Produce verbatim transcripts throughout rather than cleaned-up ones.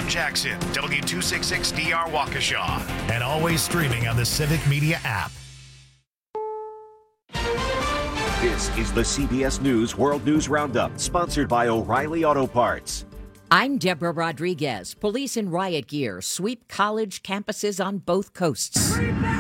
Jackson, W two sixty-six D R Waukesha, and always streaming on the Civic Media app. This is the C B S News World News Roundup, sponsored by O'Reilly Auto Parts. I'm Deborah Rodriguez. Police in riot gear sweep college campuses on both coasts.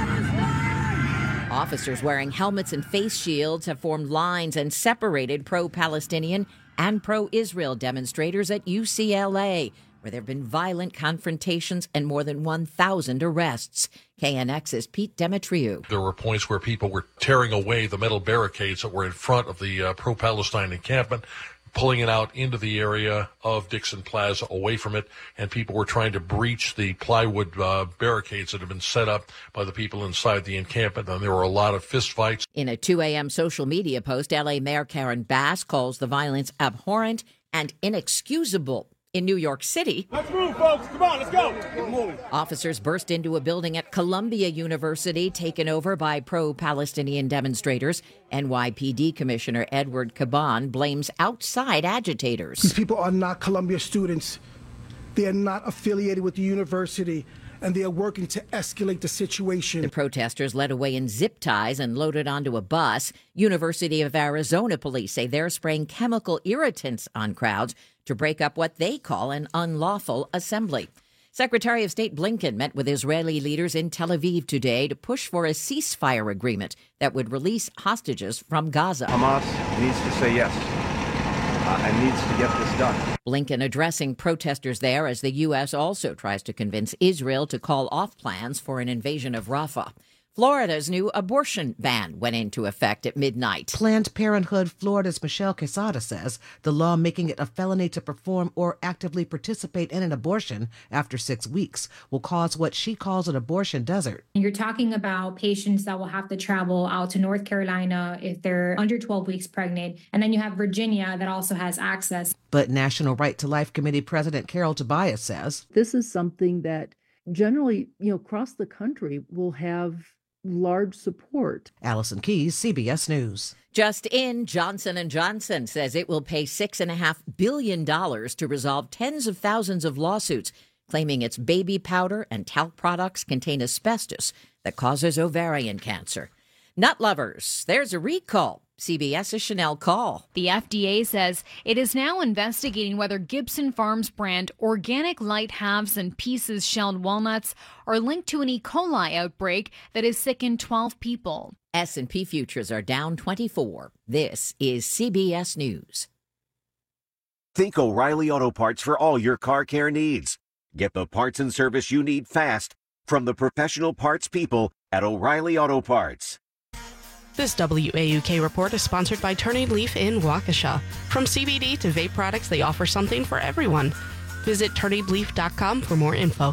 Officers wearing helmets and face shields have formed lines and separated pro-Palestinian and pro-Israel demonstrators at U C L A, where there have been violent confrontations and more than one thousand arrests. K N X's Pete Demetriou. There were points where people were tearing away the metal barricades that were in front of the uh, pro-Palestine encampment, pulling it out into the area of Dixon Plaza, away from it, and people were trying to breach the plywood uh, barricades that had been set up by the people inside the encampment, and there were a lot of fistfights. In a two a.m. social media post, L A Mayor Karen Bass calls the violence abhorrent and inexcusable. In New York City, let's move, folks. Come on, let's go. Good morning. Officers burst into a building at Columbia University, taken over by pro-Palestinian demonstrators. N Y P D Commissioner Edward Caban blames outside agitators. These people are not Columbia students. They are not affiliated with the university, and they are working to escalate the situation. The protesters led away in zip ties and loaded onto a bus. University of Arizona police say they're spraying chemical irritants on crowds to break up what they call an unlawful assembly. Secretary of State Blinken met with Israeli leaders in Tel Aviv today to push for a ceasefire agreement that would release hostages from Gaza. Hamas needs to say yes uh, and needs to get this done. Blinken addressing protesters there as the U S also tries to convince Israel to call off plans for an invasion of Rafah. Florida's new abortion ban went into effect at midnight. Planned Parenthood Florida's Michelle Quesada says the law making it a felony to perform or actively participate in an abortion after six weeks will cause what she calls an abortion desert. You're talking about patients that will have to travel out to North Carolina if they're under twelve weeks pregnant. And then you have Virginia that also has access. But National Right to Life Committee President Carol Tobias says this is something that generally, you know, across the country will have large support. Allison Keyes, C B S News. Just in, Johnson and Johnson says it will pay six point five billion dollars to resolve tens of thousands of lawsuits claiming its baby powder and talc products contain asbestos that causes ovarian cancer. Nut lovers, there's a recall. CBS's Chanel Call. The F D A says it is now investigating whether Gibson Farms brand organic light halves and pieces shelled walnuts are linked to an E. coli outbreak that has sickened twelve people. S and P futures are down twenty-four. This is C B S News. Think O'Reilly Auto Parts for all your car care needs. Get the parts and service you need fast from the professional parts people at O'Reilly Auto Parts. This W A U K report is sponsored by Turning Leaf in Waukesha. From C B D to vape products, they offer something for everyone. Visit turning leaf dot com for more info.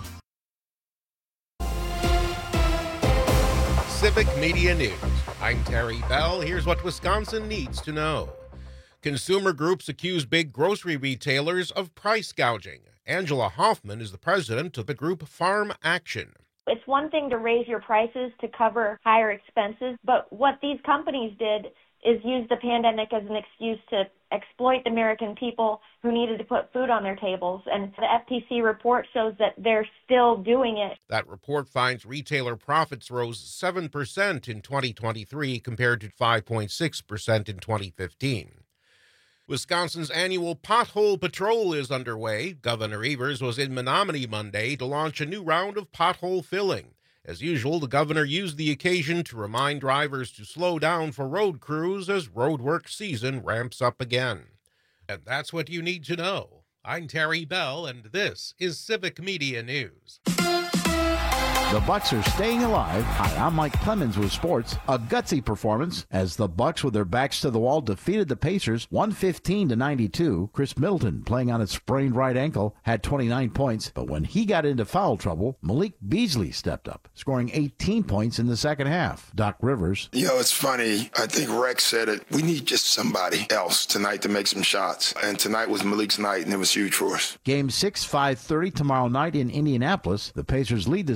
Civic Media News. I'm Terry Bell. Here's what Wisconsin needs to know. Consumer groups accuse big grocery retailers of price gouging. Angela Hoffman is the president of the group Farm Action. It's one thing to raise your prices to cover higher expenses, but what these companies did is use the pandemic as an excuse to exploit the American people who needed to put food on their tables. And the F T C report shows that they're still doing it. That report finds retailer profits rose seven percent in twenty twenty-three compared to five point six percent in twenty fifteen. Wisconsin's annual Pothole Patrol is underway. Governor Evers was in Menominee Monday to launch a new round of pothole filling. As usual, the governor used the occasion to remind drivers to slow down for road crews as roadwork season ramps up again. And that's what you need to know. I'm Terry Bell, and this is Civic Media News. The Bucks are staying alive. Hi, I'm Mike Clemens with sports. A gutsy performance as the Bucks, with their backs to the wall, defeated the Pacers one fifteen to ninety-two. Chris Middleton, playing on his sprained right ankle, had twenty-nine points, but when he got into foul trouble, Malik Beasley stepped up, scoring eighteen points in the second half. Doc Rivers. You know, it's funny. I think Rex said it. We need just somebody else tonight to make some shots. And tonight was Malik's night, and it was huge for us. Game six, five thirty tomorrow night in Indianapolis. The Pacers lead the series three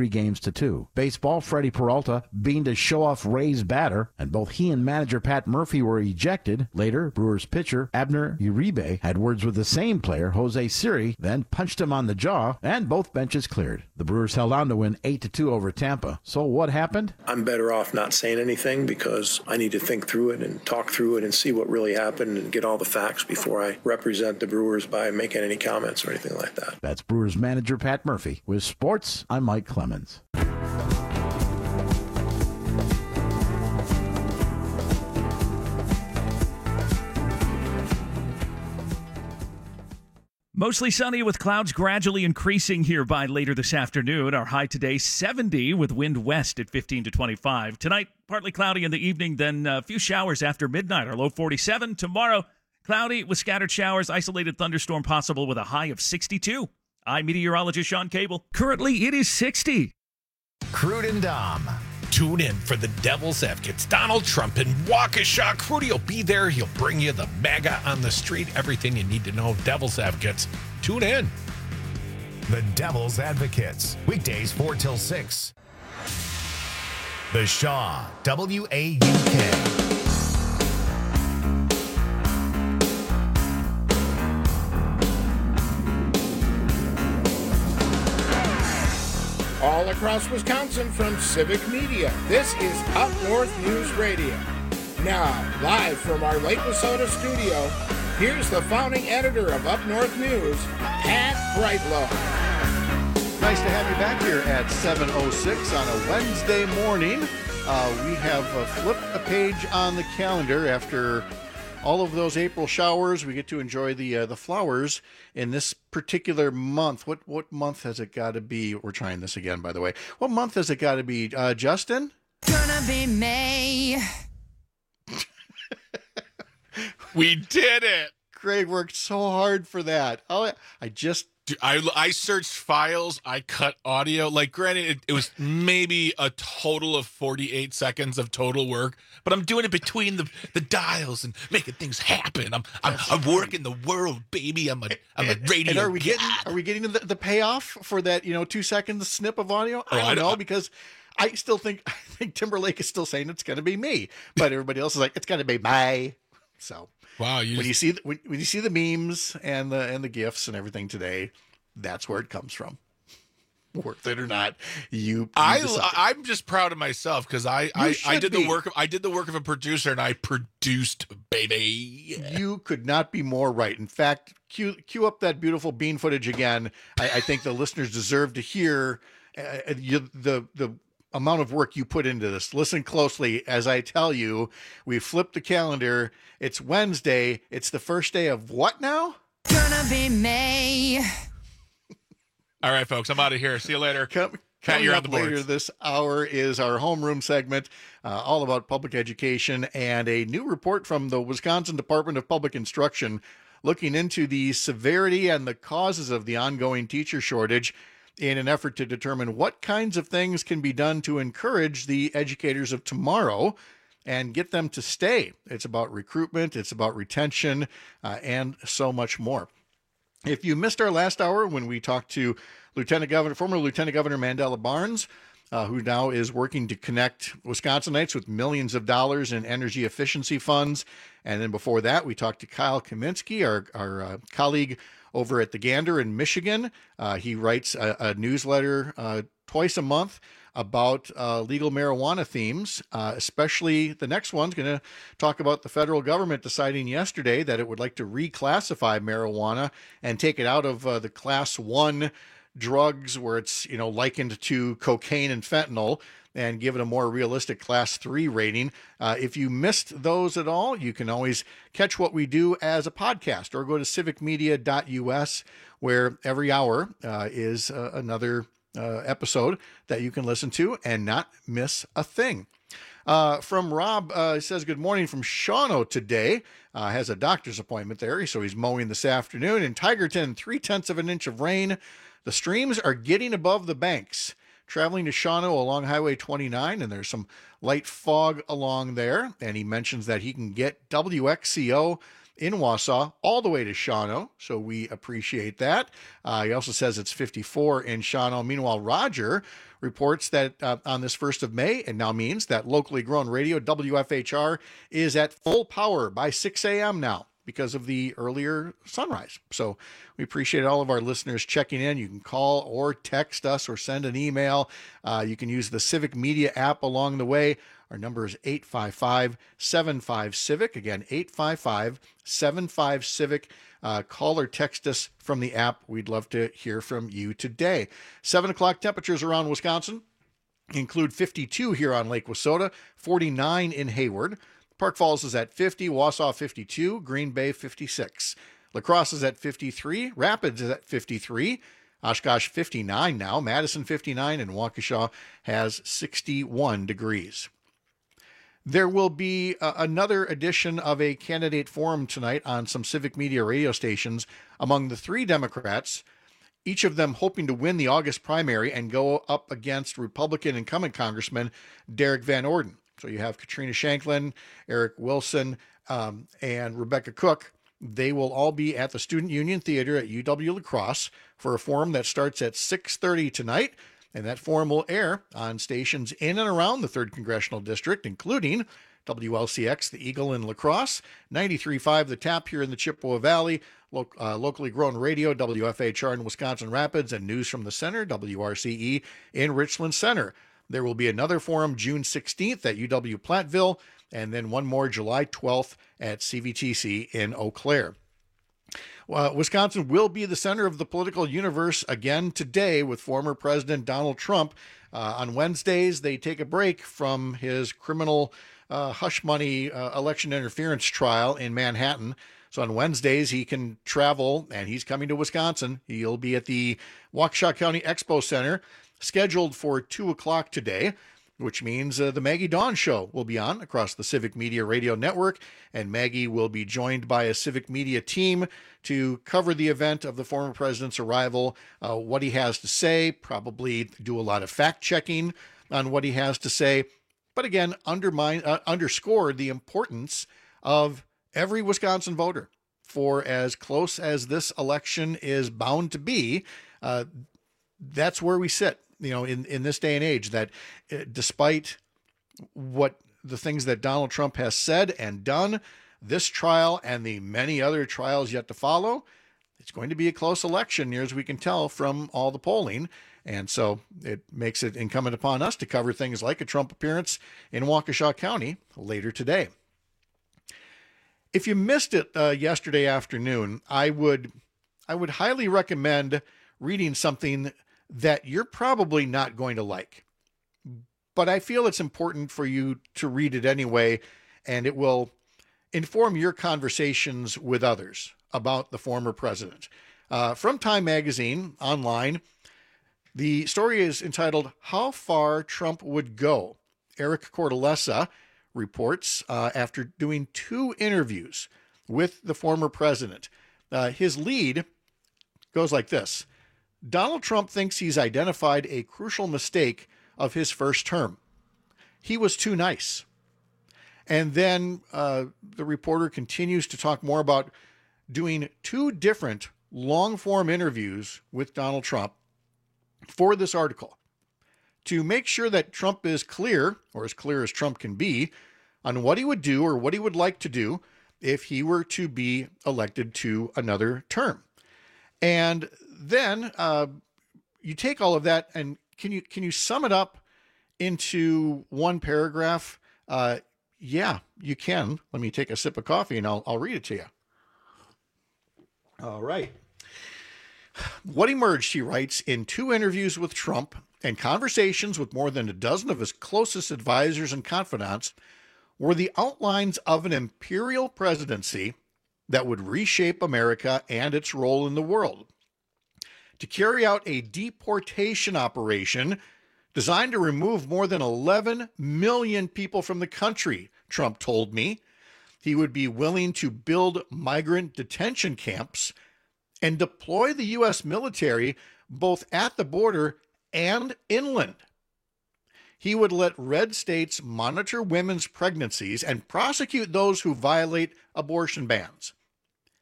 three games to two. Baseball, Freddie Peralta being to show off Ray's batter, and both he and manager Pat Murphy were ejected. Later, Brewers pitcher Abner Uribe had words with the same player, Jose Siri, then punched him on the jaw, and both benches cleared. The Brewers held on to win eight to two over Tampa. So what happened? I'm better off not saying anything because I need to think through it and talk through it and see what really happened and get all the facts before I represent the Brewers by making any comments or anything like that. That's Brewers manager Pat Murphy. With sports, I'm Mike Clemens. Mostly sunny with clouds gradually increasing here by later this afternoon. Our high today, seventy, with wind west at fifteen to twenty-five. Tonight, partly cloudy in the evening, then a few showers after midnight. Our low forty-seven. Tomorrow, cloudy with scattered showers, isolated thunderstorm possible with a high of sixty-two. I'm meteorologist Sean Cable. Currently, it is sixty. Crude and Dom. Tune in for the Devil's Advocates. Donald Trump in Waukesha. Crudy will be there. He'll bring you the MAGA on the street. Everything you need to know. Devil's Advocates. Tune in. The Devil's Advocates. Weekdays four till six. The Shaw. W A U K. All across Wisconsin from Civic Media, this is Up North News Radio. Now, live from our Lake Wissota studio, here's the founding editor of Up North News, Pat Brightlow. Nice to have you back here at seven oh six on a Wednesday morning. Uh, we have uh, flipped a page on the calendar after all of those April showers. We get to enjoy the uh, the flowers in this particular month. What what month has it got to be? We're trying this again, by the way. What month has it got to be, uh, Justin? Gonna be May. We did it. Craig worked so hard for that. Oh, I just I, I searched files, I cut audio. Like, granted, it, it was maybe a total of forty-eight seconds of total work, but I'm doing it between the, the dials and making things happen. I'm I'm, I'm working the world, baby. I'm a I'm a radio. And are we god. getting are we getting the, the payoff for that, you know, two second snip of audio? I Oh, don't I know don't- because I still think I think Timberlake is still saying it's going to be me, but everybody else is like it's going to be my. So wow, you when just- you see the, when, when you see the memes and the and the gifs and everything today, that's where it comes from. Worth it or not, you. you I decide. I'm just proud of myself because I I, I should did be. the work of I did the work of a producer and I produced, baby. You could not be more right. In fact, cue, cue up that beautiful bean footage again. I, I think the listeners deserve to hear uh, you, the the amount of work you put into this. Listen closely as I tell you. We flipped the calendar. It's Wednesday. It's the first day of what now? Gonna be May. All right, folks, I'm out of here. See you later. Come, Pat, Coming you're on up the boards. later this hour is our homeroom segment, uh, all about public education, and a new report from the Wisconsin Department of Public Instruction looking into the severity and the causes of the ongoing teacher shortage in an effort to determine what kinds of things can be done to encourage the educators of tomorrow and get them to stay. It's about recruitment, it's about retention, uh, and so much more. If you missed our last hour when we talked to Lieutenant Governor, former Lieutenant Governor Mandela Barnes, uh, who now is working to connect Wisconsinites with millions of dollars in energy efficiency funds, and then before that, we talked to Kyle Kaminsky, our, our uh, colleague over at the Gander in Michigan. Uh, he writes a, a newsletter uh, twice a month about uh, legal marijuana themes, uh, especially the next one's going to talk about the federal government deciding yesterday that it would like to reclassify marijuana and take it out of uh, the class one drugs where it's, you know, likened to cocaine and fentanyl and give it a more realistic class three rating. Uh, if you missed those at all, you can always catch what we do as a podcast or go to civic media dot U S where every hour uh, is uh, another Uh, episode that you can listen to and not miss a thing. Uh, from Rob, uh, he says, good morning from Shawano today. Uh, has a doctor's appointment there, so he's mowing this afternoon. In Tigerton, three-tenths of an inch of rain. The streams are getting above the banks. Traveling to Shawano along Highway twenty-nine, and there's some light fog along there. And he mentions that he can get W X C O in Wausau all the way to Shawano, so we appreciate that. Uh, he also says it's fifty-four in Shawano. Meanwhile, Roger reports that uh, on this first of May, it now means that locally grown radio W F H R is at full power by six a.m. now because of the earlier sunrise. So we appreciate all of our listeners checking in. You can call or text us or send an email. Uh, you can use the Civic Media app along the way. Our number is eight five five, seven five, CIVIC. Again, eight five five, seven five, CIVIC. Uh, call or text us from the app. We'd love to hear from you today. seven o'clock temperatures around Wisconsin include fifty-two here on Lake Wissota, forty-nine in Hayward. Park Falls is at fifty, Wausau fifty-two, Green Bay fifty-six. La Crosse is at fifty-three, Rapids is at fifty-three, Oshkosh fifty-nine now, Madison fifty-nine, and Waukesha has sixty-one degrees. There will be uh, another edition of a candidate forum tonight on some Civic Media radio stations among the three Democrats, each of them hoping to win the August primary and go up against Republican incumbent Congressman Derek Van Orden. So you have Katrina Shanklin, Eric Wilson, um, and Rebecca Cook. They will all be at the Student Union Theater at U W La Crosse for a forum that starts at six thirty tonight. And that forum will air on stations in and around the third Congressional District, including W L C X, the Eagle in La Crosse, ninety-three point five The Tap here in the Chippewa Valley, lo- uh, locally grown radio, W F H R in Wisconsin Rapids, and News from the Center, W R C E in Richland Center. There will be another forum June sixteenth at U W Platteville, and then one more July twelfth at C V T C in Eau Claire. Uh, Wisconsin will be the center of the political universe again today with former President Donald Trump. Uh, on Wednesdays, they take a break from his criminal uh, hush money uh, election interference trial in Manhattan. So on Wednesdays, he can travel, and he's coming to Wisconsin. He'll be at the Waukesha County Expo Center, scheduled for two o'clock today, which means uh, the Maggie Dawn Show will be on across the Civic Media Radio Network, and Maggie will be joined by a Civic Media team to cover the event of the former president's arrival, uh, what he has to say, probably do a lot of fact-checking on what he has to say, but again, undermine, uh, underscore the importance of every Wisconsin voter. For as close as this election is bound to be, uh, that's where we sit. You know, in, in this day and age, that uh, despite what the things that Donald Trump has said and done, this trial and the many other trials yet to follow, it's going to be a close election, near as we can tell from all the polling. And so it makes it incumbent upon us to cover things like a Trump appearance in Waukesha County later today. If you missed it uh, yesterday afternoon, I would I would highly recommend reading something that you're probably not going to like. But I feel it's important for you to read it anyway, and it will inform your conversations with others about the former president. Uh, from Time Magazine online, the story is entitled, How Far Trump Would Go. Eric Cortellessa reports uh, after doing two interviews with the former president. Uh, his lead goes like this. Donald Trump thinks he's identified a crucial mistake of his first term. He was too nice. And then uh, the reporter continues to talk more about doing two different long-form interviews with Donald Trump for this article to make sure that Trump is clear, or as clear as Trump can be, on what he would do or what he would like to do if he were to be elected to another term. And then uh, you take all of that and can you can you sum it up into one paragraph? Uh, yeah, you can. Let me take a sip of coffee and I'll I'll read it to you. All right. What emerged, he writes, in two interviews with Trump and conversations with more than a dozen of his closest advisors and confidants were the outlines of an imperial presidency that would reshape America and its role in the world. To carry out a deportation operation designed to remove more than eleven million people from the country, Trump told me. He would be willing to build migrant detention camps and deploy the U S military both at the border and inland. He would let red states monitor women's pregnancies and prosecute those who violate abortion bans.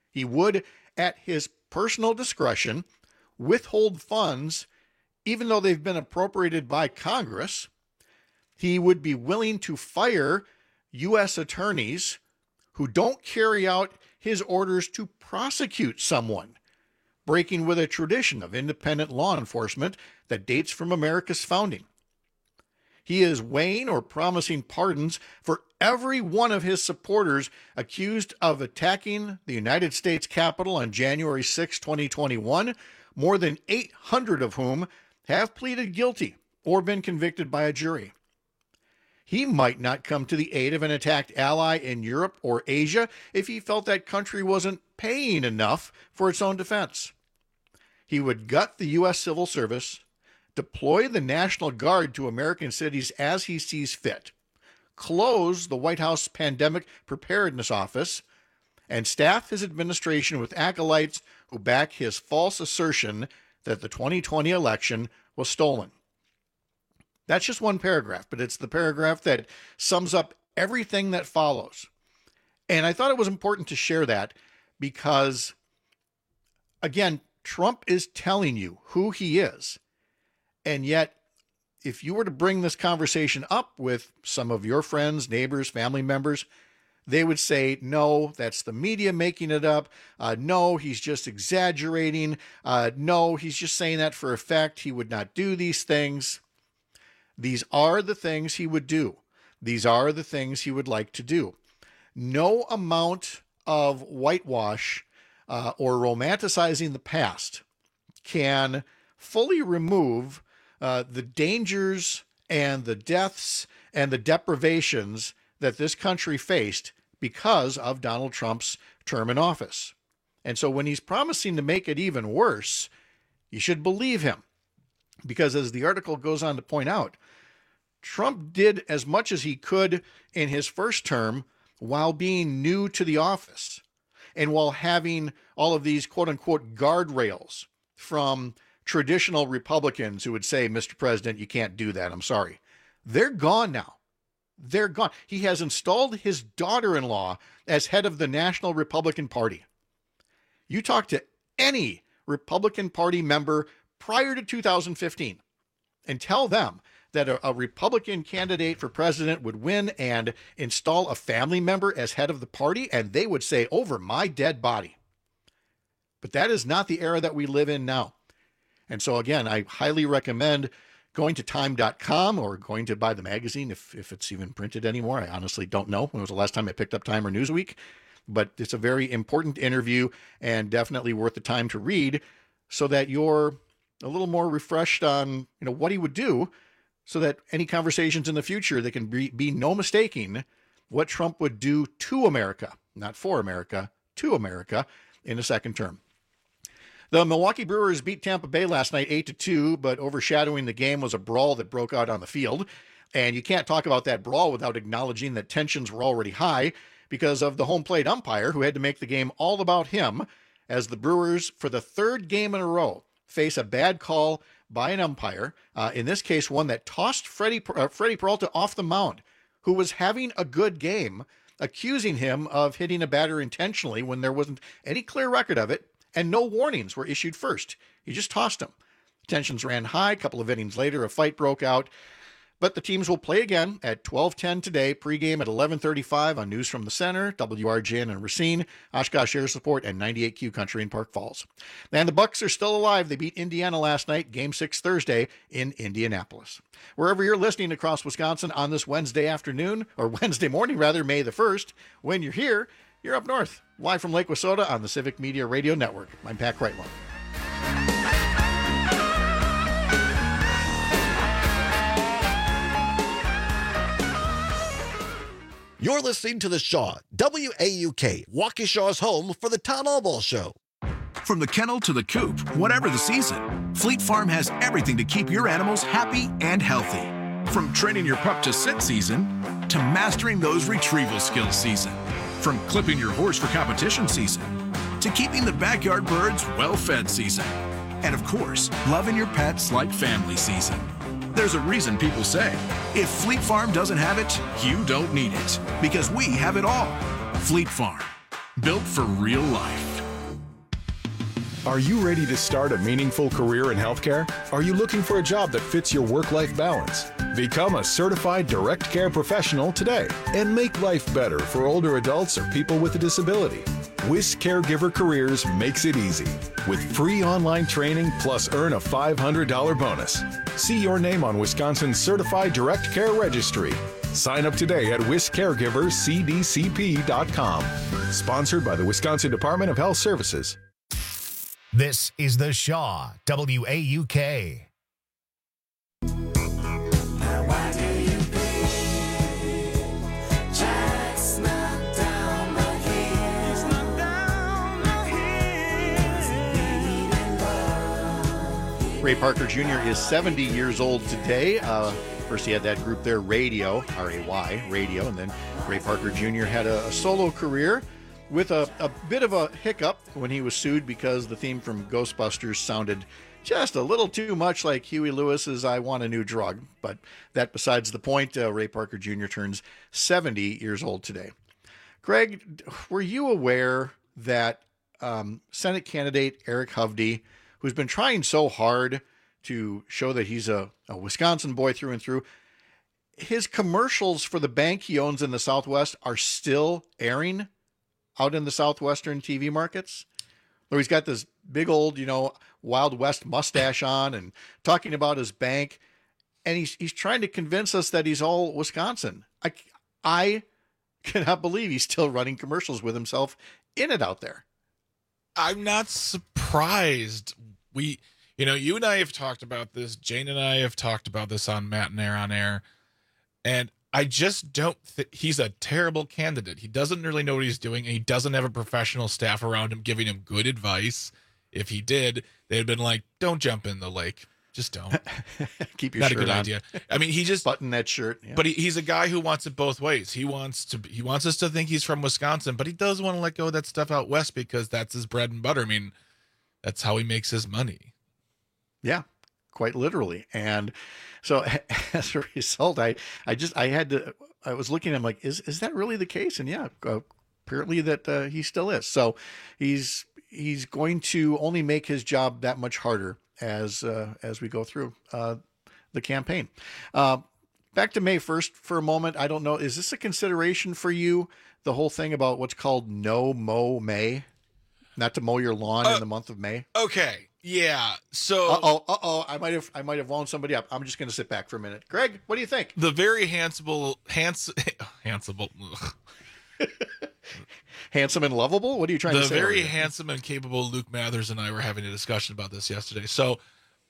He would, at his personal discretion, withhold funds even though they've been appropriated by Congress. He would be willing to fire U S attorneys who don't carry out his orders to prosecute someone, breaking with a tradition of independent law enforcement that dates from America's founding. He is weighing or promising pardons for every one of his supporters accused of attacking the United States Capitol on January sixth, twenty twenty-one, more than eight hundred of whom have pleaded guilty or been convicted by a jury. He might not come to the aid of an attacked ally in Europe or Asia if he felt that country wasn't paying enough for its own defense. He would gut the U S Civil Service, deploy the National Guard to American cities as he sees fit, close the White House Pandemic Preparedness Office, and staff his administration with acolytes who back his false assertion that the twenty twenty election was stolen. That's just one paragraph, but it's the paragraph that sums up everything that follows. And I thought it was important to share that because, again, Trump is telling you who he is. And yet, if you were to bring this conversation up with some of your friends, neighbors, family members, they would say, no, that's the media making it up. Uh, no, he's just exaggerating. Uh, no, he's just saying that for effect. He would not do these things. These are the things he would do. These are the things he would like to do. No amount of whitewash uh, or romanticizing the past can fully remove uh, the dangers and the deaths and the deprivations that this country faced because of Donald Trump's term in office. And so when he's promising to make it even worse, you should believe him. Because as the article goes on to point out, Trump did as much as he could in his first term while being new to the office and while having all of these quote-unquote guardrails from traditional Republicans who would say, Mister President, you can't do that. I'm sorry. They're gone now. They're gone. He has installed his daughter-in-law as head of the National Republican Party. You talk to any Republican Party member prior to two thousand fifteen and tell them that a, a Republican candidate for president would win and install a family member as head of the party, and they would say, over my dead body. But that is not the era that we live in now. And so, again, I highly recommend going to time dot com or going to buy the magazine if, if it's even printed anymore. I honestly don't know when was the last time I picked up Time or Newsweek, but it's a very important interview and definitely worth the time to read so that you're a little more refreshed on, you know, what he would do, so that any conversations in the future, there can be, be no mistaking what Trump would do to America, not for America, to America in a second term. The Milwaukee Brewers beat Tampa Bay last night eight to two, but overshadowing the game was a brawl that broke out on the field. And you can't talk about that brawl without acknowledging that tensions were already high because of the home plate umpire who had to make the game all about him as the Brewers, for the third game in a row, face a bad call by an umpire, uh, in this case one that tossed Freddie, uh, Freddie Peralta off the mound, who was having a good game, accusing him of hitting a batter intentionally when there wasn't any clear record of it, and no warnings were issued first. He just tossed him. Tensions ran high. A couple of innings later, a fight broke out. But the teams will play again at twelve ten today, pregame at eleven thirty-five on News from the Center, W R J N and Racine, Oshkosh Air Support, and ninety-eight Q Country in Park Falls. And the Bucks are still alive. They beat Indiana last night, Game six Thursday in Indianapolis. Wherever you're listening across Wisconsin on this Wednesday afternoon, or Wednesday morning rather, May the first, when you're here, you're up north, live from Lake Wissota on the Civic Media Radio Network. I'm Pat Kreitler. You're listening to The Shaw, W A U K, Waukesha's home for the Town Hall Ball Show. From the kennel to the coop, whatever the season, Fleet Farm has everything to keep your animals happy and healthy. From training your pup to sit season, to mastering those retrieval skills season. From clipping your horse for competition season, to keeping the backyard birds well-fed season. And of course, loving your pets like family season. There's a reason people say, if Fleet Farm doesn't have it, you don't need it. Because we have it all. Fleet Farm, built for real life. Are you ready to start a meaningful career in healthcare? Are you looking for a job that fits your work-life balance? Become a certified direct care professional today and make life better for older adults or people with a disability. Wisc Caregiver Careers makes it easy with free online training plus earn a five hundred dollars bonus. See your name on Wisconsin's Certified Direct Care Registry. Sign up today at wisc caregivers c d c p dot com. Sponsored by the Wisconsin Department of Health Services. This is The Shaw, W A U K. Ray Parker Junior is seventy years old today. Uh, first he had that group there, Radio, R A Y, Radio, and then Ray Parker Junior had a, a solo career with a, a bit of a hiccup when he was sued because the theme from Ghostbusters sounded just a little too much like Huey Lewis's I Want a New Drug. But that besides the point, uh, Ray Parker Junior turns seventy years old today. Greg, were you aware that um, Senate candidate Eric Hovde, who's been trying so hard to show that he's a, a Wisconsin boy through and through, his commercials for the bank he owns in the Southwest are still airing out in the Southwestern T V markets? Where he's got this big old, you know, Wild West mustache on and talking about his bank. And he's, he's trying to convince us that he's all Wisconsin. I, I cannot believe he's still running commercials with himself in it out there. I'm not surprised. We, you know, you and I have talked about this. Jane and I have talked about this on Matt and Air on Air. And I just don't think he's a terrible candidate. He doesn't really know what he's doing. And he doesn't have a professional staff around him giving him good advice. If he did, they'd have been like, don't jump in the lake. Just don't. Keep your Not shirt a good on. idea. I mean, he just button that shirt. Yeah. But he, he's a guy who wants it both ways. He wants to. He wants us to think he's from Wisconsin, but he does want to let go of that stuff out west because that's his bread and butter. I mean, that's how he makes his money. Yeah, quite literally. And so as a result, I, I just, I had to, I was looking at him like, is, is that really the case? And yeah, uh, apparently that uh, he still is. So he's, he's going to only make his job that much harder as, uh, as we go through uh, the campaign. Uh, back to May first for a moment. I don't know. Is this a consideration for you? The whole thing about what's called No Mow May, not to mow your lawn uh, in the month of May. Okay. Yeah. So, uh oh, uh oh, I might have, I might have wound somebody up. I'm just going to sit back for a minute. Greg, what do you think? The very handsome, handsome, handsome, handsome and lovable. What are you trying the to say? The very handsome and capable Luke Mathers and I were having a discussion about this yesterday. So,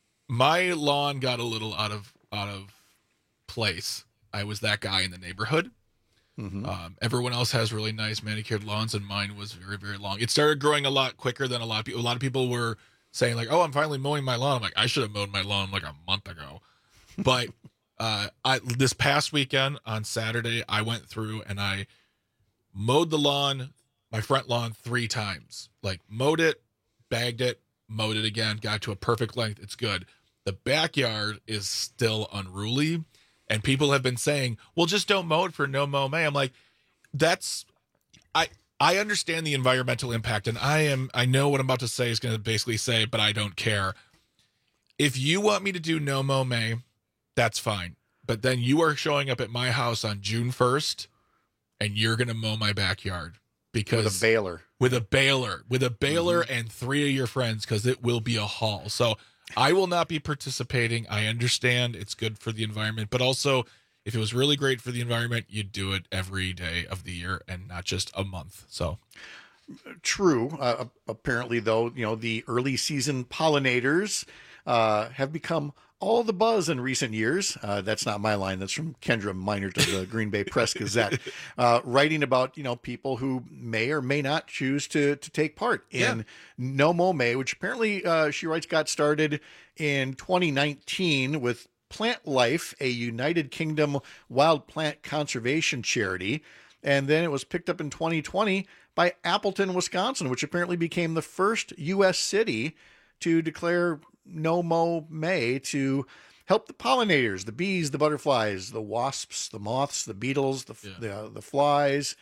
my lawn got a little out of out of place. I was that guy in the neighborhood. Mm-hmm. Um, everyone else has really nice manicured lawns, and mine was very, very long. It started growing a lot quicker than a lot of people. A lot of people were saying like, "Oh, I'm finally mowing my lawn." I'm like, I should have mowed my lawn like a month ago. But uh, I this past weekend on Saturday, I went through and I mowed the lawn, my front lawn, three times. Like mowed it, bagged it, mowed it again, got to a perfect length. It's good. The backyard is still unruly. And people have been saying, well, just don't mow it for No Mow May. I'm like, that's, I I understand the environmental impact. And I am, I know what I'm about to say is going to basically say, but I don't care. If you want me to do No Mow May, that's fine. But then you are showing up at my house on June first and you're going to mow my backyard. Because with a baler. With a baler. With a baler mm-hmm. and three of your friends, because it will be a haul. So I will not be participating. I understand it's good for the environment, but also if it was really great for the environment, you'd do it every day of the year and not just a month. So true. Uh, apparently, though, you know, the early season pollinators uh, have become all the buzz in recent years. Uh, that's not my line. That's from Kendra Minor to the Green Bay Press Gazette, uh, writing about, you know, people who may or may not choose to to take part in yeah. No Mow May, which apparently uh, she writes got started in twenty nineteen with Plant Life, a United Kingdom wild plant conservation charity. And then it was picked up in twenty twenty by Appleton, Wisconsin, which apparently became the first U S city to declare No Mow May to help the pollinators, the bees, the butterflies, the wasps, the moths, the beetles, the yeah. the, the flies,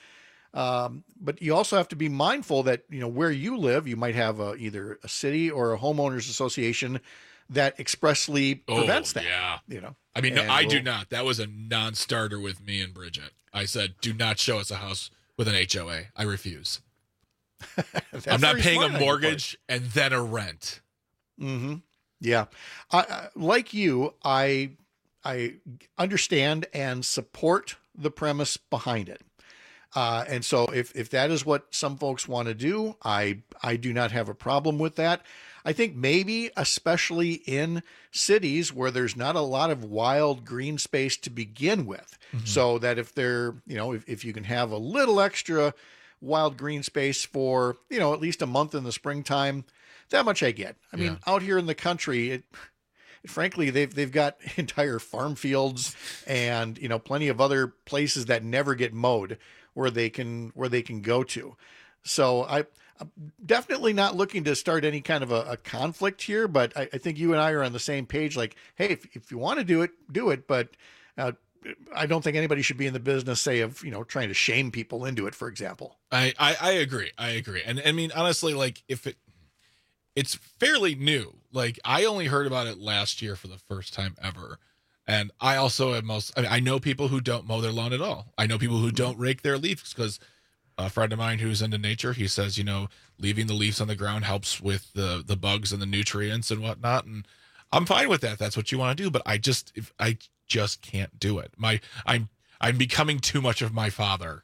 Um, but you also have to be mindful that, you know, where you live, you might have a, either a city or a homeowners association that expressly prevents oh, that. Yeah. You know, I mean, no, And I we'll- do not. That was a non-starter with me and Bridget. I said, do not show us a house with an H O A. I refuse. I'm not very paying smart a on your mortgage and then a rent. Mm-hmm. Yeah. I, I, like you, I I understand and support the premise behind it. Uh, and so if, if that is what some folks want to do, I I do not have a problem with that. I think maybe especially in cities where there's not a lot of wild green space to begin with, Mm-hmm. so that if they're, you know, if, if you can have a little extra wild green space for, you know, at least a month in the springtime, that much I get. I mean, out here in the country, it, frankly, they've they've got entire farm fields and, you know, plenty of other places that never get mowed where they can where they can go to. So I, I'm definitely not looking to start any kind of a, a conflict here, but I, I think you and I are on the same page. Like, hey, if if you want to do it, do it, but uh, I don't think anybody should be in the business, say, of, you know, trying to shame people into it, for example. I, I, I agree. I agree. And I mean, honestly, like if it, it's fairly new. Like I only heard about it last year for the first time ever. And I also am most, I, mean, I know people who don't mow their lawn at all. I know people who don't rake their leaves because a friend of mine who's into nature, he says, you know, leaving the leaves on the ground helps with the, the bugs and the nutrients and whatnot. And I'm fine with that. That's what you want to do. But I just, if I just can't do it. My, I'm, I'm becoming too much of my father.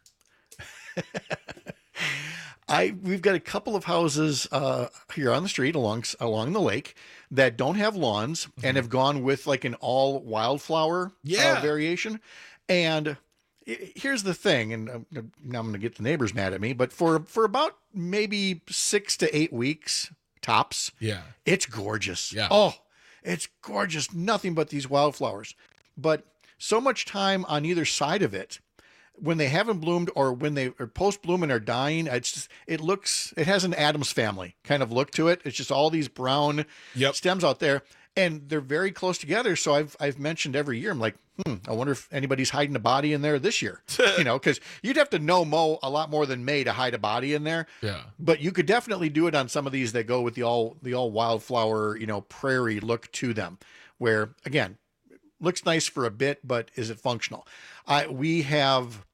I we've got a couple of houses uh, here on the street along along the lake that don't have lawns mm-hmm. and have gone with like an all wildflower yeah. uh, variation. And here's the thing, and I'm, now I'm going to get the neighbors mad at me, but for for about maybe six to eight weeks tops, yeah, it's gorgeous. Yeah. Oh, it's gorgeous. Nothing but these wildflowers. But so much time on either side of it, when they haven't bloomed or when they are post bloom and are dying, it's just, it looks, it has an Addams Family kind of look to it. It's just all these brown yep. stems out there, and they're very close together. So I've, I've mentioned every year, I'm like, hmm, I wonder if anybody's hiding a body in there this year, you know, cause you'd have to know mow a lot more than May to hide a body in there. Yeah. But you could definitely do it on some of these that go with the all, the all wildflower, you know, prairie look to them, where again, looks nice for a bit, but is it functional? I, we have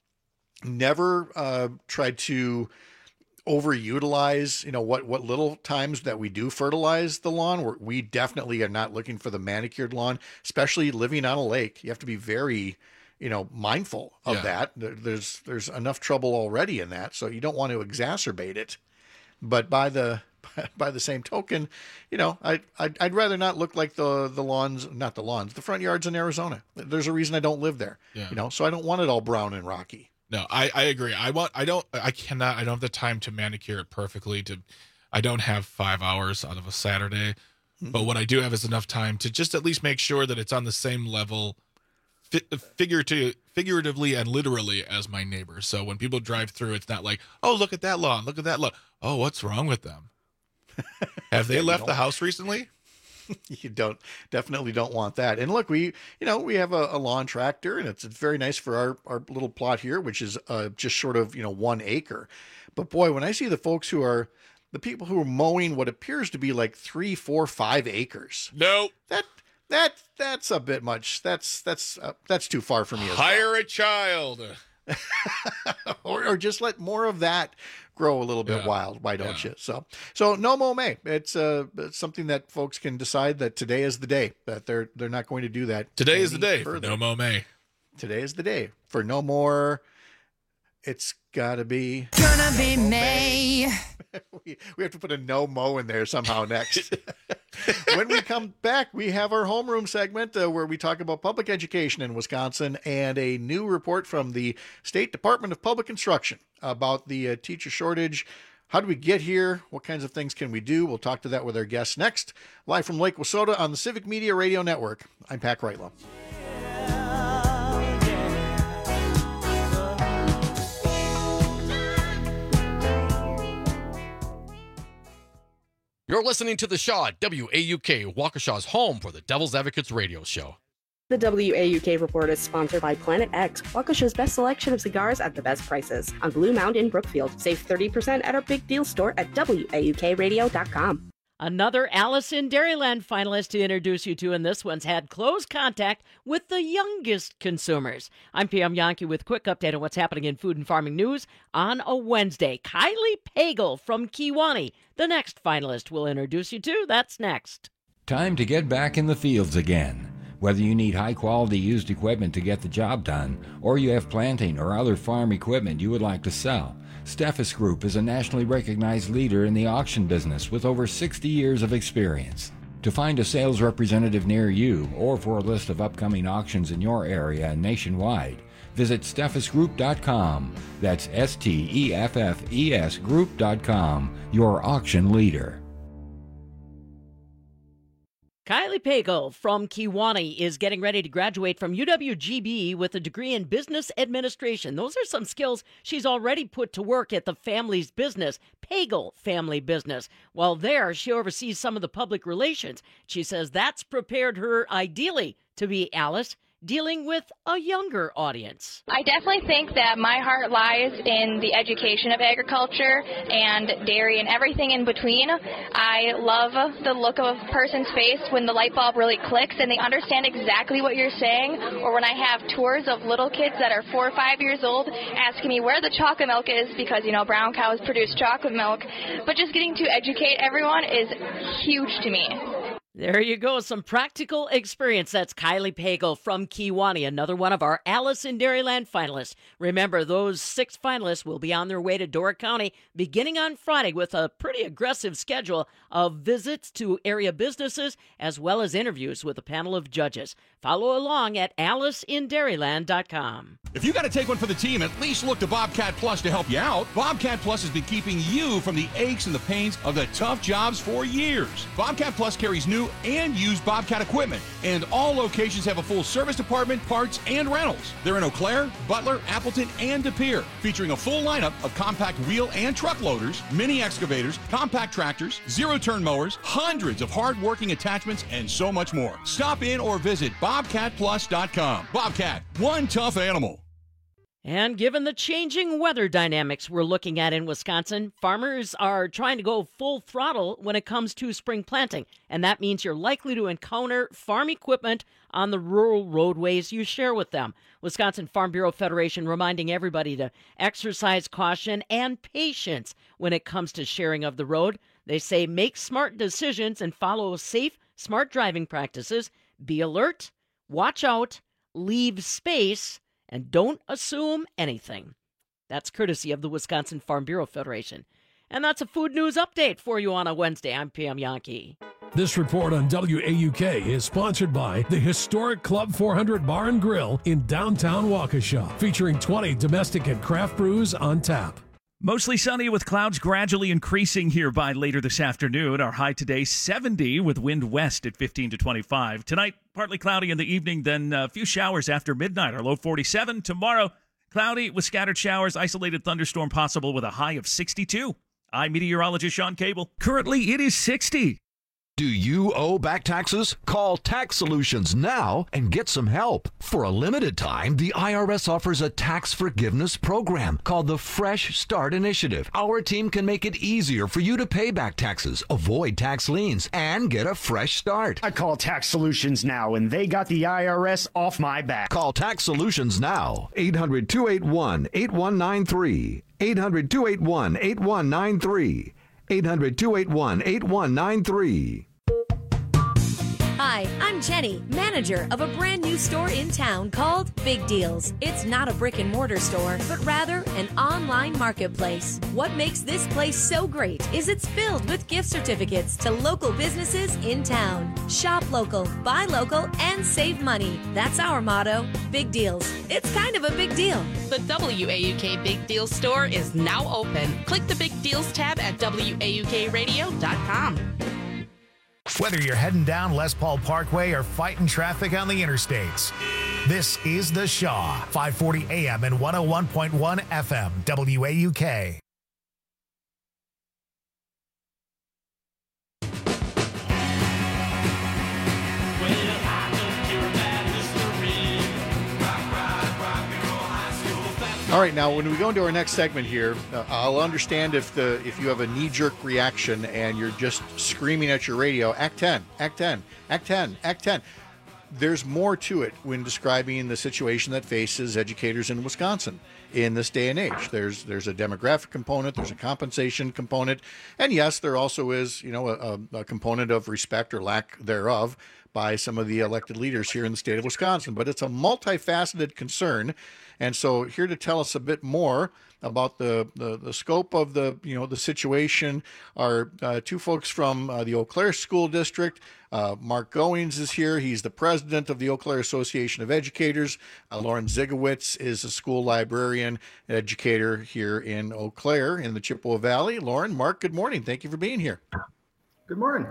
never uh, tried to overutilize, you know, what, what little times that we do fertilize the lawn. We're, we definitely are not looking for the manicured lawn, especially living on a lake. You have to be very, you know, mindful of Yeah. that. There, there's, there's enough trouble already in that. So you don't want to exacerbate it, but by the, by the same token, you know, I, I'd, I'd rather not look like the, the lawns, not the lawns, the front yards in Arizona. There's a reason I don't live there, Yeah. you know, so I don't want it all brown and rocky. No, I, I agree. I want, I don't, I cannot, I don't have the time to manicure it perfectly. To, I don't have five hours out of a Saturday, mm-hmm. but what I do have is enough time to just at least make sure that it's on the same level, fi- figurative, figuratively and literally as my neighbors. So when people drive through, it's not like, oh, look at that lawn, look at that lawn. Oh, what's wrong with them? Have they Yeah, left the don't- house recently? You don't, definitely don't want that. And look, we, you know, we have a, a lawn tractor, and it's, it's very nice for our, our little plot here, which is uh, just short of, you know, one acre. But boy, when I see the folks who are, the people who are mowing what appears to be like three, four, five acres. No, that, that, that's a bit much. That's, that's, uh, that's too far for me. As Hire a child. or, or just let more of that grow a little bit Yeah. wild. Why don't Yeah. you? So, so no mow May. It's uh, it's something that folks can decide that today is the day that they're, they're not going to do that. Today is the any day for further. no mo May. Today is the day for no more. It's gotta be. Gonna be May. we, we have to put a no mo in there somehow next. When we come back, we have our homeroom segment uh, where we talk about public education in Wisconsin and a new report from the State Department of Public Instruction about the uh, teacher shortage. How do we get here? What kinds of things can we do? We'll talk to that with our guests next. Live from Lake Wissota on the Civic Media Radio Network. I'm Pat Kreitlow. You're listening to The Shaw, W A U K, Waukesha's home for the Devil's Advocates radio show. The W A U K report is sponsored by Planet X, Waukesha's best selection of cigars at the best prices. On Blue Mound in Brookfield. Save thirty percent at our Big Deal store at W A U K radio dot com. Another Alice in Dairyland finalist to introduce you to, and this one's had close contact with the youngest consumers. I'm Pam Yankee with a quick update on what's happening in food and farming news on a Wednesday. Kylie Pagel from Kewanee, the next finalist we'll introduce you to. That's next. Time to get back in the fields again. Whether you need high-quality used equipment to get the job done, or you have planting or other farm equipment you would like to sell, Steffes Group is a nationally recognized leader in the auction business with over sixty years of experience. To find a sales representative near you, or for a list of upcoming auctions in your area and nationwide, visit steffes group dot com. That's S T E F F E S group dot com, your auction leader. Kylie Pagel from Kewanee is getting ready to graduate from U W G B with a degree in business administration. Those are some skills she's already put to work at the family's business, Pagel Family Business. While there, she oversees some of the public relations. She says that's prepared her ideally to be Alice, dealing with a younger audience. I definitely think that my heart lies in the education of agriculture and dairy and everything in between. I love the look of a person's face when the light bulb really clicks and they understand exactly what you're saying, or when I have tours of little kids that are four or five years old asking me where the chocolate milk is because, you know, brown cows produce chocolate milk. But just getting to educate everyone is huge to me. There you go, some practical experience. That's Kylie Pagel from Kewanee, another one of our Alice in Dairyland finalists. Remember, those six finalists will be on their way to Door County beginning on Friday with a pretty aggressive schedule of visits to area businesses as well as interviews with a panel of judges. Follow along at alice in dairyland dot com. If you got to take one for the team, at least look to Bobcat Plus to help you out. Bobcat Plus has been keeping you from the aches and the pains of the tough jobs for years. Bobcat Plus carries new and used Bobcat equipment, and all locations have a full service department, parts, and rentals. They're in Eau Claire, Butler, Appleton, and De Pere, featuring a full lineup of compact wheel and truck loaders, mini excavators, compact tractors, zero-turn mowers, hundreds of hard-working attachments, and so much more. Stop in or visit bobcat plus dot com. Bobcat, one tough animal. And given the changing weather dynamics we're looking at in Wisconsin, farmers are trying to go full throttle when it comes to spring planting. And that means you're likely to encounter farm equipment on the rural roadways you share with them. Wisconsin Farm Bureau Federation reminding everybody to exercise caution and patience when it comes to sharing of the road. They say make smart decisions and follow safe, smart driving practices. Be alert, watch out, leave space, and don't assume anything. That's courtesy of the Wisconsin Farm Bureau Federation. And that's a food news update for you on a Wednesday. I'm Pam Yankee. This report on W A U K is sponsored by the historic Club four hundred Bar and Grill in downtown Waukesha, featuring twenty domestic and craft brews on tap. Mostly sunny with clouds gradually increasing here by later this afternoon. Our high today, seventy with wind west at fifteen to twenty-five. Tonight, partly cloudy in the evening, then a few showers after midnight. Our low forty-seven. Tomorrow, cloudy with scattered showers, isolated thunderstorm possible with a high of sixty-two. I'm meteorologist Sean Cable. Currently, it is sixty. Do you owe back taxes? Call Tax Solutions now and get some help. For a limited time, the I R S offers a tax forgiveness program called the Fresh Start Initiative. Our team can make it easier for you to pay back taxes, avoid tax liens, and get a fresh start. I call Tax Solutions now, and they got the I R S off my back. Call Tax Solutions now. eight hundred, two eight one, eight one nine three. eight hundred, two eight one, eight one nine three. eight hundred, two eight one, eight one nine three. Hi, I'm Jenny, manager of a brand new store in town called Big Deals. It's not a brick and mortar store, but rather an online marketplace. What makes this place so great is it's filled with gift certificates to local businesses in town. Shop local, buy local, and save money. That's our motto, Big Deals. It's kind of a big deal. The W A U K Big Deals store is now open. Click the Big Deals tab at W A U K radio dot com. Whether you're heading down Les Paul Parkway or fighting traffic on the interstates, this is The Shaw, five forty A M and one oh one point one F M, W A U K. Well, I know you're a bad listener. All right, now when we go into our next segment here, uh, I'll understand if the if you have a knee-jerk reaction and you're just screaming at your radio, Act ten, Act ten, Act ten, Act ten. There's more to it when describing the situation that faces educators in Wisconsin in this day and age. There's there's a demographic component, there's a compensation component, and yes, there also is, you know, a, a component of respect or lack thereof by some of the elected leaders here in the state of Wisconsin. But it's a multifaceted concern. And so here to tell us a bit more about the, the, the scope of the, you know, the situation are uh, two folks from uh, the Eau Claire School District. Uh, Mark Goings is here. He's the president of the Eau Claire Association of Educators. Uh, Lauren Zigowitz is a school librarian and educator here in Eau Claire in the Chippewa Valley. Lauren, Mark, good morning. Thank you for being here. Good morning.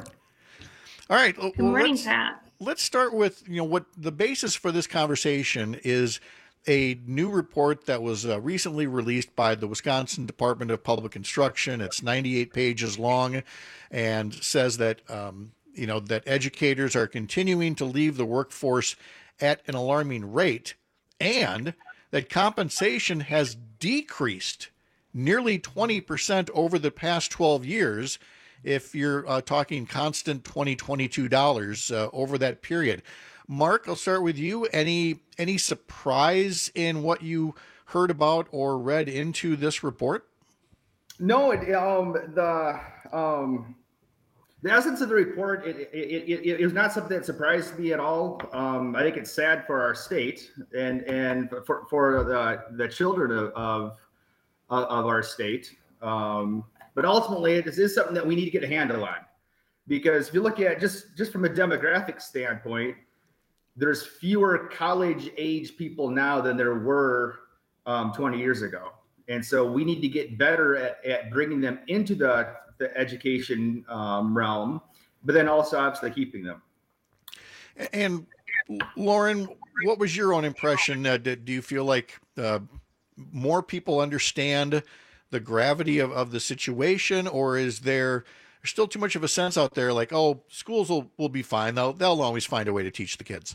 All right. Good morning, let's, Pat. Let's start with, you know, what the basis for this conversation is. A new report that was uh, recently released by the Wisconsin Department of Public Instruction. It's ninety-eight pages long and says that, um, you know, that educators are continuing to leave the workforce at an alarming rate and that compensation has decreased nearly twenty percent over the past twelve years if you're uh, talking constant twenty twenty-two dollars uh, over that period. Mark, I'll start with you. Any any surprise in what you heard about or read into this report? No, it, um, the um, the essence of the report, it, it, it, it is not something that surprised me at all. Um, I think it's sad for our state and and for, for the the children of of, of our state. Um, but ultimately, this is something that we need to get a handle on, because if you look at just just from a demographic standpoint, there's fewer college-age people now than there were um, twenty years ago. And so we need to get better at, at bringing them into the, the education um, realm, but then also obviously keeping them. And Lauren, what was your own impression? Uh, do, do you feel like uh, more people understand the gravity of, of the situation, or is there still too much of a sense out there like, oh, schools will, will be fine. They'll, they'll always find a way to teach the kids?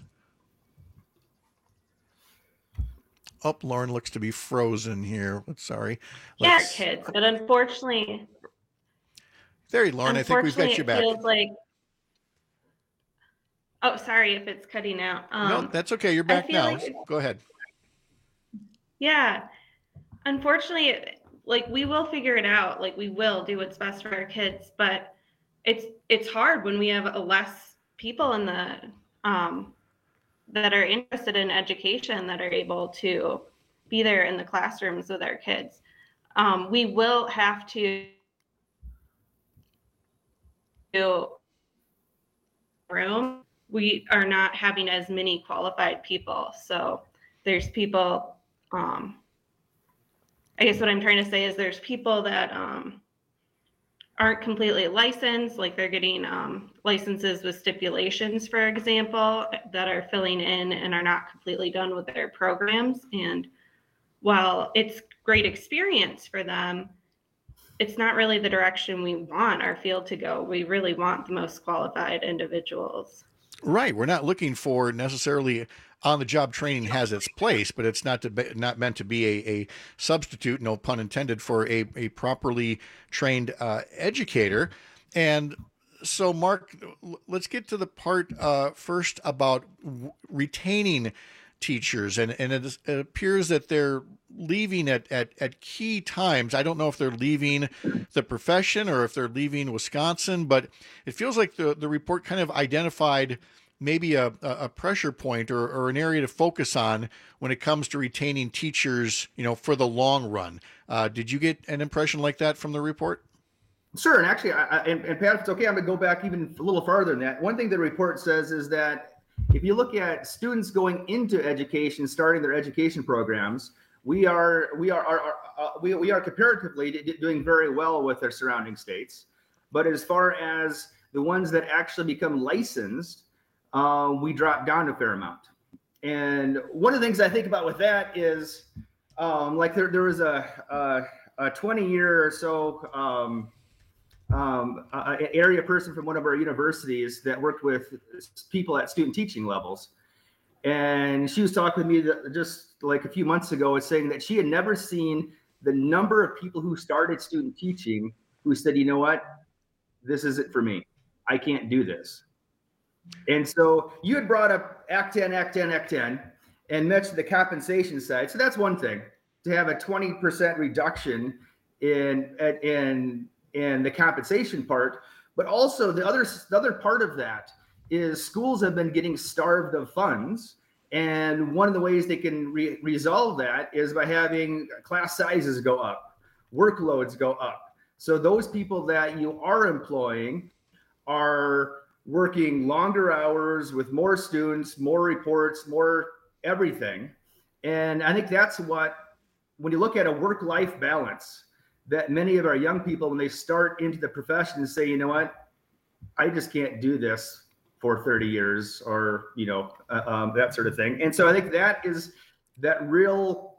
Oh, Lauren looks to be frozen here. Sorry. Yeah, kids, but unfortunately, there, Lauren. I think we've got you back. It feels like, oh, sorry if it's cutting out. Um, no, that's okay. You're back now. Like Go ahead. Yeah, unfortunately, like we will figure it out. Like we will do what's best for our kids, but it's it's hard when we have a less people in the um, that are interested in education that are able to be there in the classrooms with our kids. Um, we will have to do room. We are not having as many qualified people. So there's people, um, I guess what I'm trying to say is there's people that um, aren't completely licensed, like they're getting um, licenses with stipulations, for example, that are filling in and are not completely done with their programs. And while it's great experience for them, it's not really the direction we want our field to go. We really want the most qualified individuals. Right. We're not looking for necessarily on-the-job training has its place, but it's not to be, not meant to be a, a substitute, no pun intended, for a, a properly trained uh, educator. And so, Mark, let's get to the part uh, first about w- retaining teachers. And, and it, is, it appears that they're leaving at, at, at key times. I don't know if they're leaving the profession or if they're leaving Wisconsin, but it feels like the, the report kind of identified maybe a, a pressure point or, or an area to focus on when it comes to retaining teachers, you know, for the long run. Uh, did you get an impression like that from the report? Sure. And actually, I, and, and Pat, if it's okay, I'm going to go back even a little farther than that. One thing the report says is that if you look at students going into education, starting their education programs, we are we are, are, are uh, we, we are comparatively doing very well with their surrounding states. But as far as the ones that actually become licensed, Uh, we dropped down a fair amount. And one of the things I think about with that is um, like there, there was a, a, a twenty year or so um, um, a, a area person from one of our universities that worked with people at student teaching levels. And she was talking with me just like a few months ago, saying that she had never seen the number of people who started student teaching who said, you know what, this isn't for me. I can't do this. And so you had brought up Act ten, Act ten, Act ten, and mentioned the compensation side. So that's one thing, to have a twenty percent reduction in, in, in the compensation part. But also the other, the other part of that is schools have been getting starved of funds. And one of the ways they can re- resolve that is by having class sizes go up, workloads go up. So those people that you are employing are working longer hours with more students, more reports, more everything. And I think that's what, when you look at a work-life balance, that many of our young people, when they start into the profession, say, you know what, I just can't do this for thirty years, or, you know, uh, um, that sort of thing. And so I think that is that real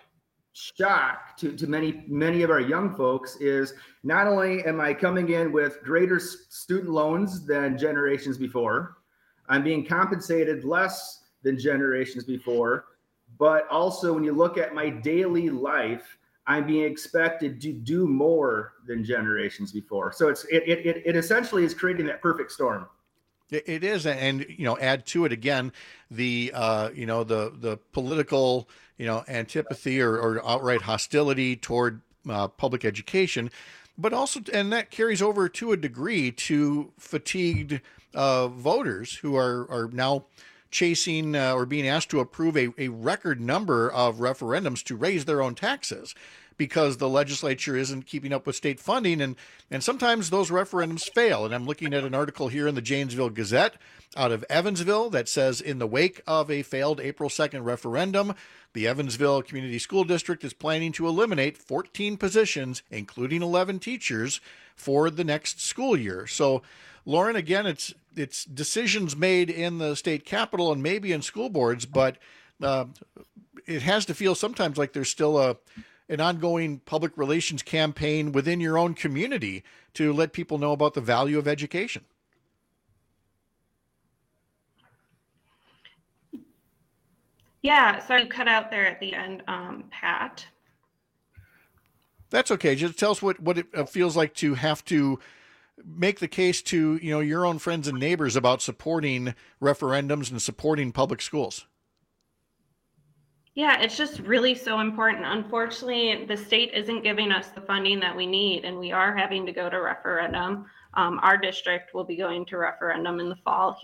shock to, to many, many of our young folks is not only am I coming in with greater student loans than generations before, I'm being compensated less than generations before, but also when you look at my daily life, I'm being expected to do more than generations before. So it's it it it essentially is creating that perfect storm. It is, and you know, add to it again the uh, you know the the political you know antipathy or, or outright hostility toward uh, public education, but also, and that carries over to a degree to fatigued uh, voters who are are now chasing uh, or being asked to approve a, a record number of referendums to raise their own taxes, because the legislature isn't keeping up with state funding. And, and sometimes those referendums fail. And I'm looking at an article here in the Janesville Gazette out of Evansville that says, in the wake of a failed April second referendum, the Evansville Community School District is planning to eliminate fourteen positions, including eleven teachers, for the next school year. So, Lauren, again, it's it's decisions made in the state capitol and maybe in school boards, but uh, it has to feel sometimes like there's still a an ongoing public relations campaign within your own community to let people know about the value of education. Yeah, sorry, you cut out there at the end, um, Pat. That's okay. Just tell us what, what it feels like to have to make the case to, you know, your own friends and neighbors about supporting referendums and supporting public schools. Yeah, it's just really so important. Unfortunately, the state isn't giving us the funding that we need, and we are having to go to referendum. Um, our district will be going to referendum in the fall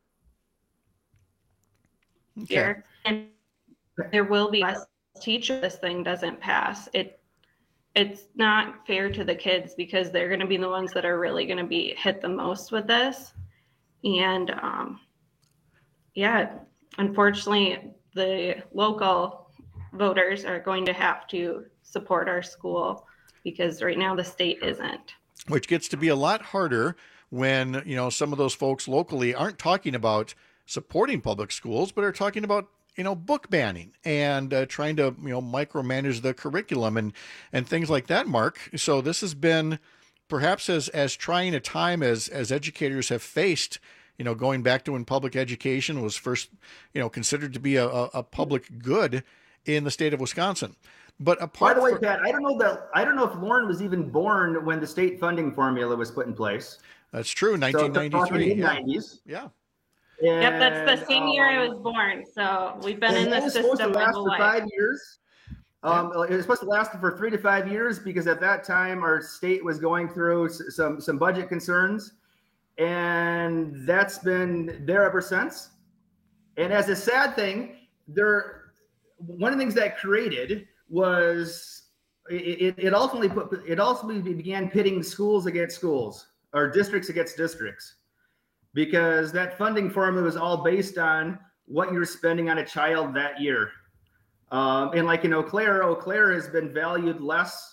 here. Okay. And there will be less teachers if this thing doesn't pass. It it's not fair to the kids, because they're going to be the ones that are really going to be hit the most with this. And um, yeah, unfortunately, the local voters are going to have to support our school, because right now the state isn't. Which gets to be a lot harder when, you know, some of those folks locally aren't talking about supporting public schools, but are talking about, you know, book banning and uh, trying to, you know, micromanage the curriculum and, and things like that, Mark. So this has been perhaps as, as trying a time as, as educators have faced, you know, going back to when public education was first, you know, considered to be a, a public good in the state of Wisconsin. But apart By the way, from, Pat, I don't know that I don't know if Lauren was even born when the state funding formula was put in place. That's true, nineteen ninety-three. So nineties. Yeah. And, yep, that's the same um, year I was born. So we've been in this system. It was supposed to last for life. five years. Um, yeah. It was supposed to last for three to five years because at that time our state was going through some some budget concerns. And that's been there ever since. And as a sad thing, there, one of the things that created was it, it ultimately put it ultimately began pitting schools against schools or districts against districts, because that funding formula was all based on what you're spending on a child that year. Um, and like in Eau Claire, Eau Claire has been valued less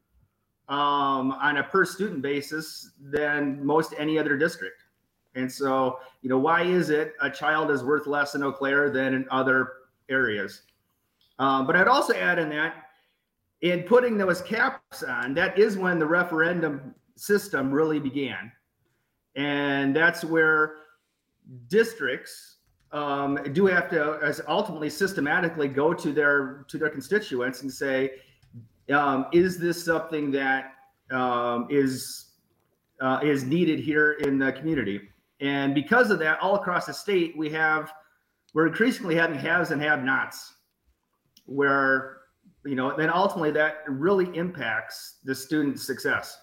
um, on a per student basis than most any other district. And so, you know, why is it a child is worth less in Eau Claire than in other areas? Um, but I'd also add in that, in putting those caps on, that is when the referendum system really began. And that's where districts um, do have to as ultimately systematically go to their to their constituents and say, um, is this something that um, is uh, is needed here in the community? And because of that, all across the state, we have we're increasingly having haves and have-nots, where you know then ultimately that really impacts the student's success.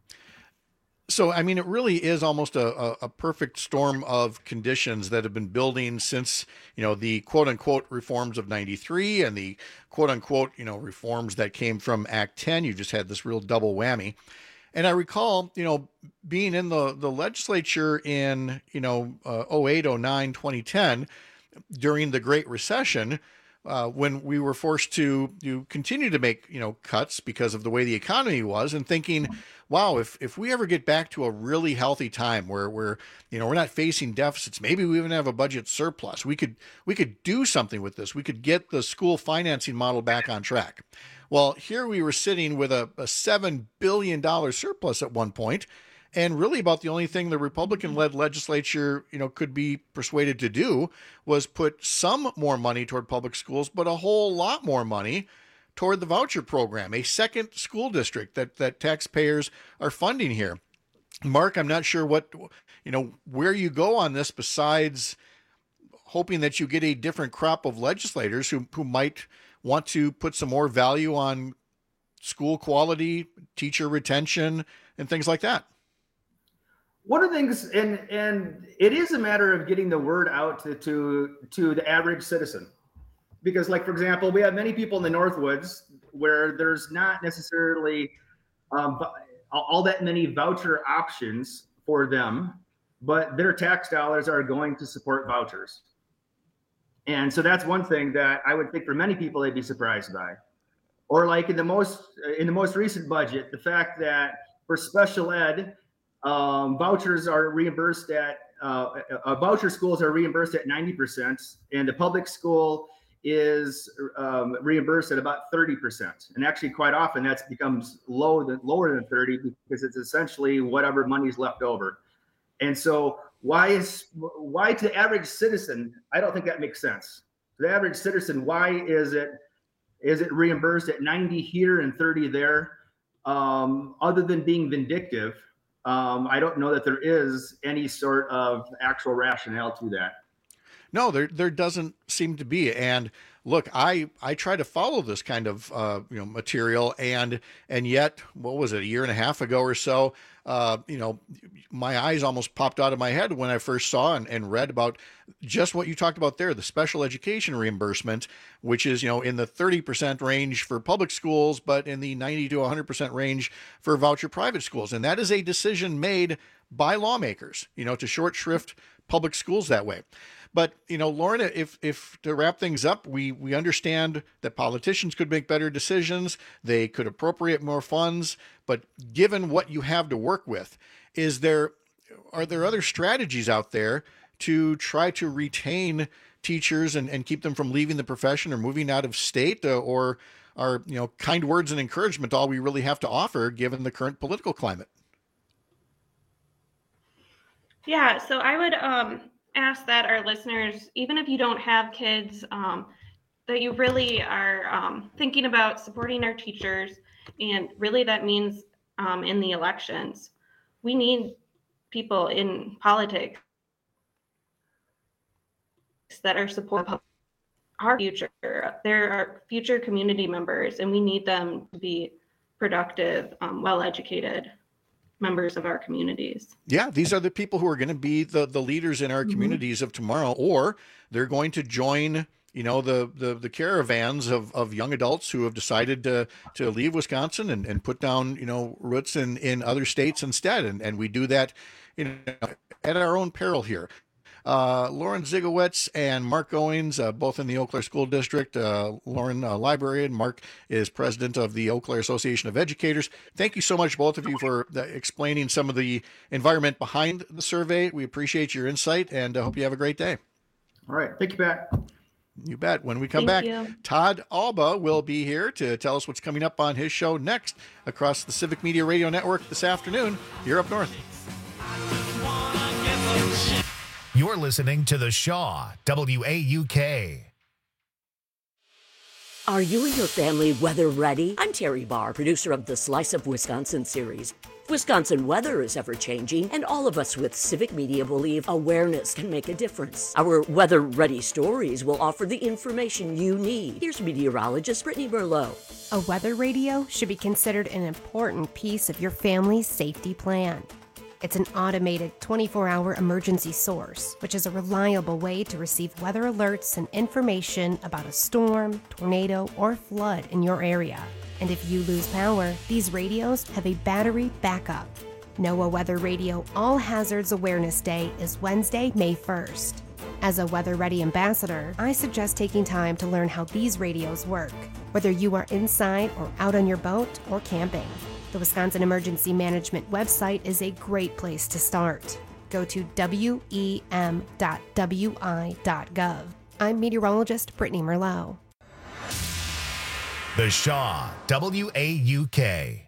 So, I mean, it really is almost a, a, a perfect storm of conditions that have been building since, you know, the quote unquote reforms of ninety-three and the quote unquote, you know, reforms that came from Act ten. You just had this real double whammy. And I recall, you know, being in the, the legislature in, you know, uh, oh eight, oh nine, twenty ten during the Great Recession, uh, when we were forced to, to continue to make, you know, cuts because of the way the economy was, and thinking, wow, if, if we ever get back to a really healthy time where we're, you know, we're not facing deficits, maybe we even have a budget surplus, we could, we could do something with this. We could get the school financing model back on track. Well, here we were sitting with a, a seven billion dollars surplus at one point, and really about the only thing the Republican-led legislature, you know, could be persuaded to do was put some more money toward public schools, but a whole lot more money toward the voucher program, a second school district that that taxpayers are funding here. Mark, I'm not sure what, you know, where you go on this besides hoping that you get a different crop of legislators who, who might want to put some more value on school quality, teacher retention, and things like that. One of the things, and and it is a matter of getting the word out to to, to the average citizen. Because, like, for example, we have many people in the Northwoods where there's not necessarily um, all that many voucher options for them, but their tax dollars are going to support vouchers. And so that's one thing that I would think for many people they'd be surprised by. Or like in the most in the most recent budget, the fact that for special ed, um, vouchers are reimbursed at uh, uh, voucher schools are reimbursed at ninety percent, and the public school is um, reimbursed at about thirty percent. And actually quite often that becomes low, lower than thirty because it's essentially whatever money's left over. And so why is, why to the average citizen, I don't think that makes sense. To the average citizen, why is it, is it reimbursed at ninety here and thirty there? Um, other than being vindictive, um, I don't know that there is any sort of actual rationale to that. No, there there doesn't seem to be. And look, I I try to follow this kind of uh, you know material, and and yet, what was it, a year and a half ago or so? Uh, you know, my eyes almost popped out of my head when I first saw and, and read about just what you talked about there, the special education reimbursement, which is, you know, in the thirty percent range for public schools, but in the ninety to one hundred percent range for voucher private schools. And that is a decision made by lawmakers, you know, to short shrift public schools that way. But, you know, Lauren, if if to wrap things up, we we understand that politicians could make better decisions. They could appropriate more funds. But given what you have to work with, is there are there other strategies out there to try to retain teachers and, and keep them from leaving the profession or moving out of state? Uh, or are, you know, kind words and encouragement all we really have to offer given the current political climate? Yeah, so I would um, ask that our listeners, even if you don't have kids, um, that you really are um, thinking about supporting our teachers. And really that means um, in the elections, we need people in politics that are supporting our future. They're our future community members, and we need them to be productive, um, well-educated members of our communities. Yeah, these are the people who are going to be the, the leaders in our mm-hmm. communities of tomorrow, or they're going to join, you know, the the, the caravans of, of young adults who have decided to to leave Wisconsin and, and put down, you know, roots in, in other states instead. And, and we do that, you know, at our own peril here. Uh, Lauren Zygowitz and Mark Goings, uh, both in the Eau Claire School District. Uh, Lauren, uh, librarian. Mark is president of the Eau Claire Association of Educators. Thank you so much, both of you, for uh, explaining some of the environment behind the survey. We appreciate your insight, and I hope you have a great day. All right. Thank you, Pat. You bet. When we come Thank back, you. Todd Alba will be here to tell us what's coming up on his show next across the Civic Media Radio Network this afternoon here up north. You're listening to The Shaw, W A U K. Are you and your family weather ready? I'm Terry Barr, producer of the Slice of Wisconsin series. Wisconsin weather is ever-changing, and all of us with Civic Media believe awareness can make a difference. Our weather-ready stories will offer the information you need. Here's meteorologist Brittany Merlot. A weather radio should be considered an important piece of your family's safety plan. It's an automated twenty-four hour emergency source, which is a reliable way to receive weather alerts and information about a storm, tornado, or flood in your area. And if you lose power, these radios have a battery backup. NOAA Weather Radio All Hazards Awareness Day is Wednesday, May first. As a Weather Ready ambassador, I suggest taking time to learn how these radios work, whether you are inside or out on your boat or camping. The Wisconsin Emergency Management website is a great place to start. Go to W E M dot W I dot gov. I'm meteorologist Brittany Merlot. The Shaw, W A U K.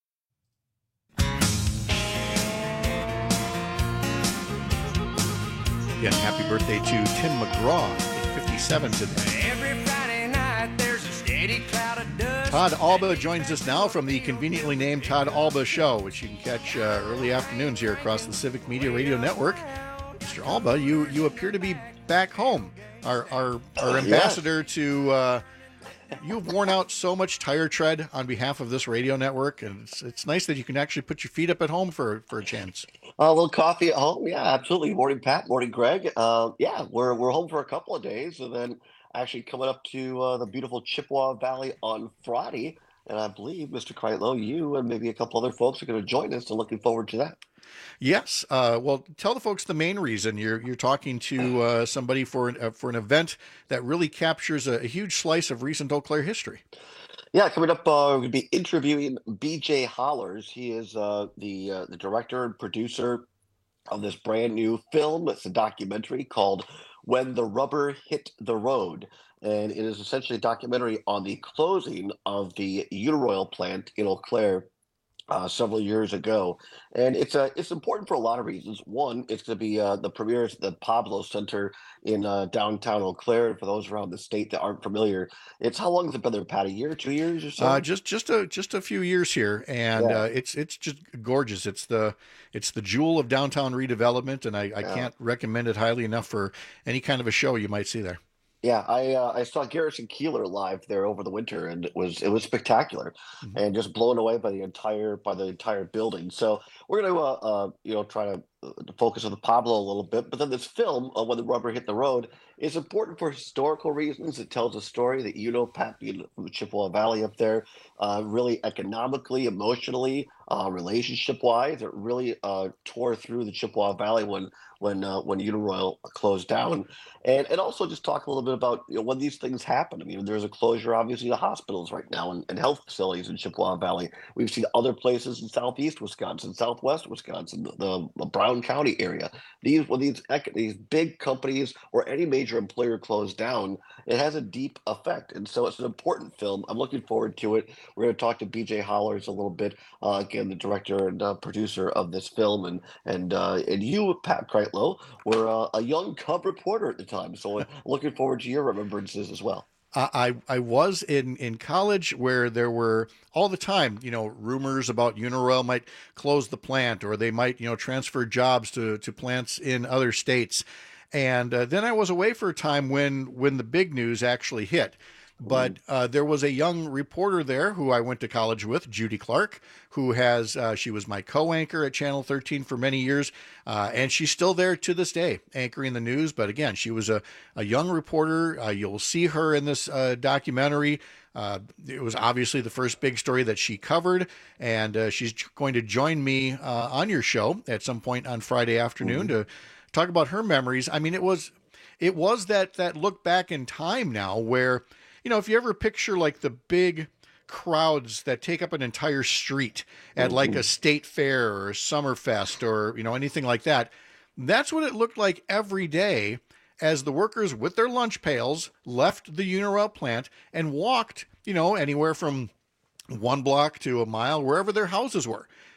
Again, happy birthday to Tim McGraw, fifty-seven today. Every Friday night there's a steady cloud of dust. Todd Alba joins us now from the conveniently named Todd Alba Show, which you can catch uh, early afternoons here across the Civic Media Radio Network. Mister Alba, you you appear to be back home. Our our, our ambassador yeah. to uh, you've worn out so much tire tread on behalf of this radio network, and it's it's nice that you can actually put your feet up at home for for a chance. A little coffee at home, yeah, absolutely. Morning, Pat. Morning, Greg. Uh, yeah, we're we're home for a couple of days, and then actually coming up to uh, the beautiful Chippewa Valley on Friday. And I believe, Mister Kreitlow, you and maybe a couple other folks are going to join us, and looking forward to that. Yes. Uh, well, tell the folks the main reason you're you're talking to uh, somebody for an, uh, for an event that really captures a, a huge slice of recent Eau Claire history. Yeah, coming up, uh, we're going to be interviewing B J Hollers. He is uh, the uh, the director and producer of this brand new film. It's a documentary called When the Rubber Hit the Road. And it is essentially a documentary on the closing of the Uniroyal plant in Eau Claire uh, several years ago. And it's uh, it's important for a lot of reasons. One, it's going to be uh, the premiere at the Pablo Center in uh, downtown Eau Claire. And for those around the state that aren't familiar, it's how long has it been there, Pat? A year, two years or so? Uh, just just a just a few years here, and Yeah. uh, it's it's just gorgeous. It's the it's the jewel of downtown redevelopment, and I, I Yeah. can't recommend it highly enough for any kind of a show you might see there. Yeah, I uh, I saw Garrison Keillor live there over the winter, and it was it was spectacular, and just blown away by the entire by the entire building. So we're going to uh, uh, you know try to uh, focus on the Pablo a little bit, but then this film, uh, When the Rubber Hit the Road, is important for historical reasons. It tells a story that you know, Pat, being from the Chippewa Valley up there, uh, really economically, emotionally, uh, relationship wise, it really uh, tore through the Chippewa Valley when when uh, when Uniroyal closed down, and and also just talk a little bit about you know when these things happen. I mean, there's a closure obviously of hospitals right now and, and health facilities in Chippewa Valley. We've seen other places in southeast Wisconsin, southwest Wisconsin, the, the Brown County area. These when these ec- these big companies or any major employer close down, it has a deep effect, and so it's an important film. I'm looking forward to it. We're going to talk to B J Hollers a little bit, uh, again, the director and uh, producer of this film, and and uh, and you, Pat Kreitlow, were uh, a young cub reporter at the time, so I'm looking forward to your remembrances as well. I I was in, in college where there were all the time, you know, rumors about Uniroyal might close the plant or they might, you know, transfer jobs to, to plants in other states. And uh, then I was away for a time when when the big news actually hit. But uh, there was a young reporter there who I went to college with, Judy Clark, who has, uh, she was my co-anchor at Channel thirteen for many years, uh, and she's still there to this day, anchoring the news. But again, she was a, a young reporter. Uh, you'll see her in this uh, documentary. Uh, it was obviously the first big story that she covered, and uh, she's going to join me uh, on your show at some point on Friday afternoon Mm-hmm. to talk about her memories. I mean, it was, it was that, that look back in time now where, you know, if you ever picture like the big crowds that take up an entire street at like a state fair or a Summerfest or, you know, anything like that, that's what it looked like every day as the workers with their lunch pails left the Uniroyal plant and walked, you know, anywhere from one block to a mile, wherever their houses were.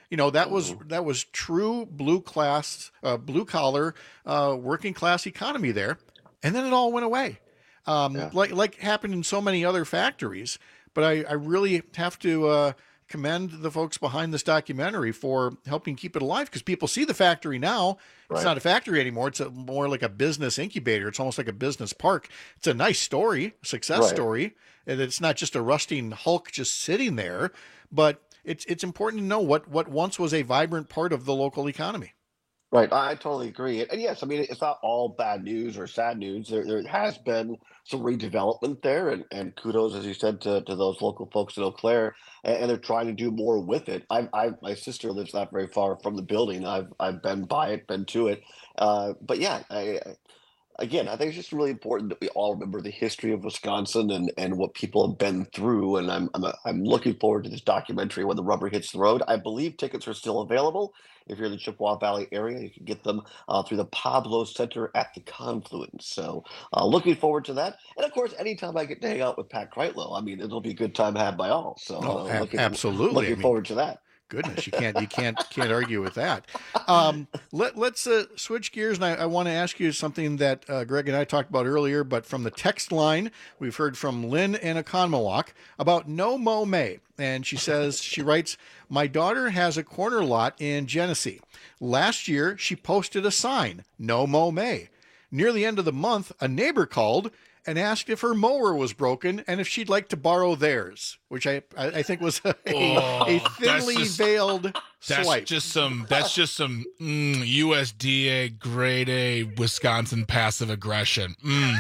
You know, that was that was true blue class, uh, blue collar, uh, working class economy there, and then it all went away, um, yeah. like like happened in so many other factories. But I, I really have to uh, commend the folks behind this documentary for helping keep it alive, because people see the factory now. Right. It's not a factory anymore. It's a, more like a business incubator. It's almost like a business park. It's a nice story, success right. story, and it's not just a rusting hulk just sitting there, but It's it's important to know what, what once was a vibrant part of the local economy. Right. I totally agree. And yes, I mean, it's not all bad news or sad news. There there has been some redevelopment there, and, and kudos, as you said, to, to those local folks in Eau Claire, and, and they're trying to do more with it. I, I my sister lives not very far from the building. I've I've been by it, been to it. Uh, but yeah, I, I Again, I think it's just really important that we all remember the history of Wisconsin and, and what people have been through. And I'm I'm I'm looking forward to this documentary when the rubber hits the road. I believe tickets are still available. If you're in the Chippewa Valley area, you can get them uh, through the Pablo Center at the Confluence. So uh, looking forward to that. And of course, anytime I get to hang out with Pat Kreitlow, I mean, it'll be a good time had by all. So oh, uh, looking, absolutely. looking I mean, forward to that. Goodness, you can't you can't can't argue with that. Um, let let's uh, switch gears, and I, I want to ask you something that uh, Greg and I talked about earlier. But from the text line, we've heard from Lynn in Oconomowoc about No Mow May, and she says she writes, "My daughter has a corner lot in Genesee. Last year, she posted a sign, No Mow May. Near the end of the month, a neighbor called and asked if her mower was broken and if she'd like to borrow theirs," which I I think was a, oh, a thinly just, veiled that's swipe. Just some that's just some mm, U S D A grade A Wisconsin passive aggression. Mm,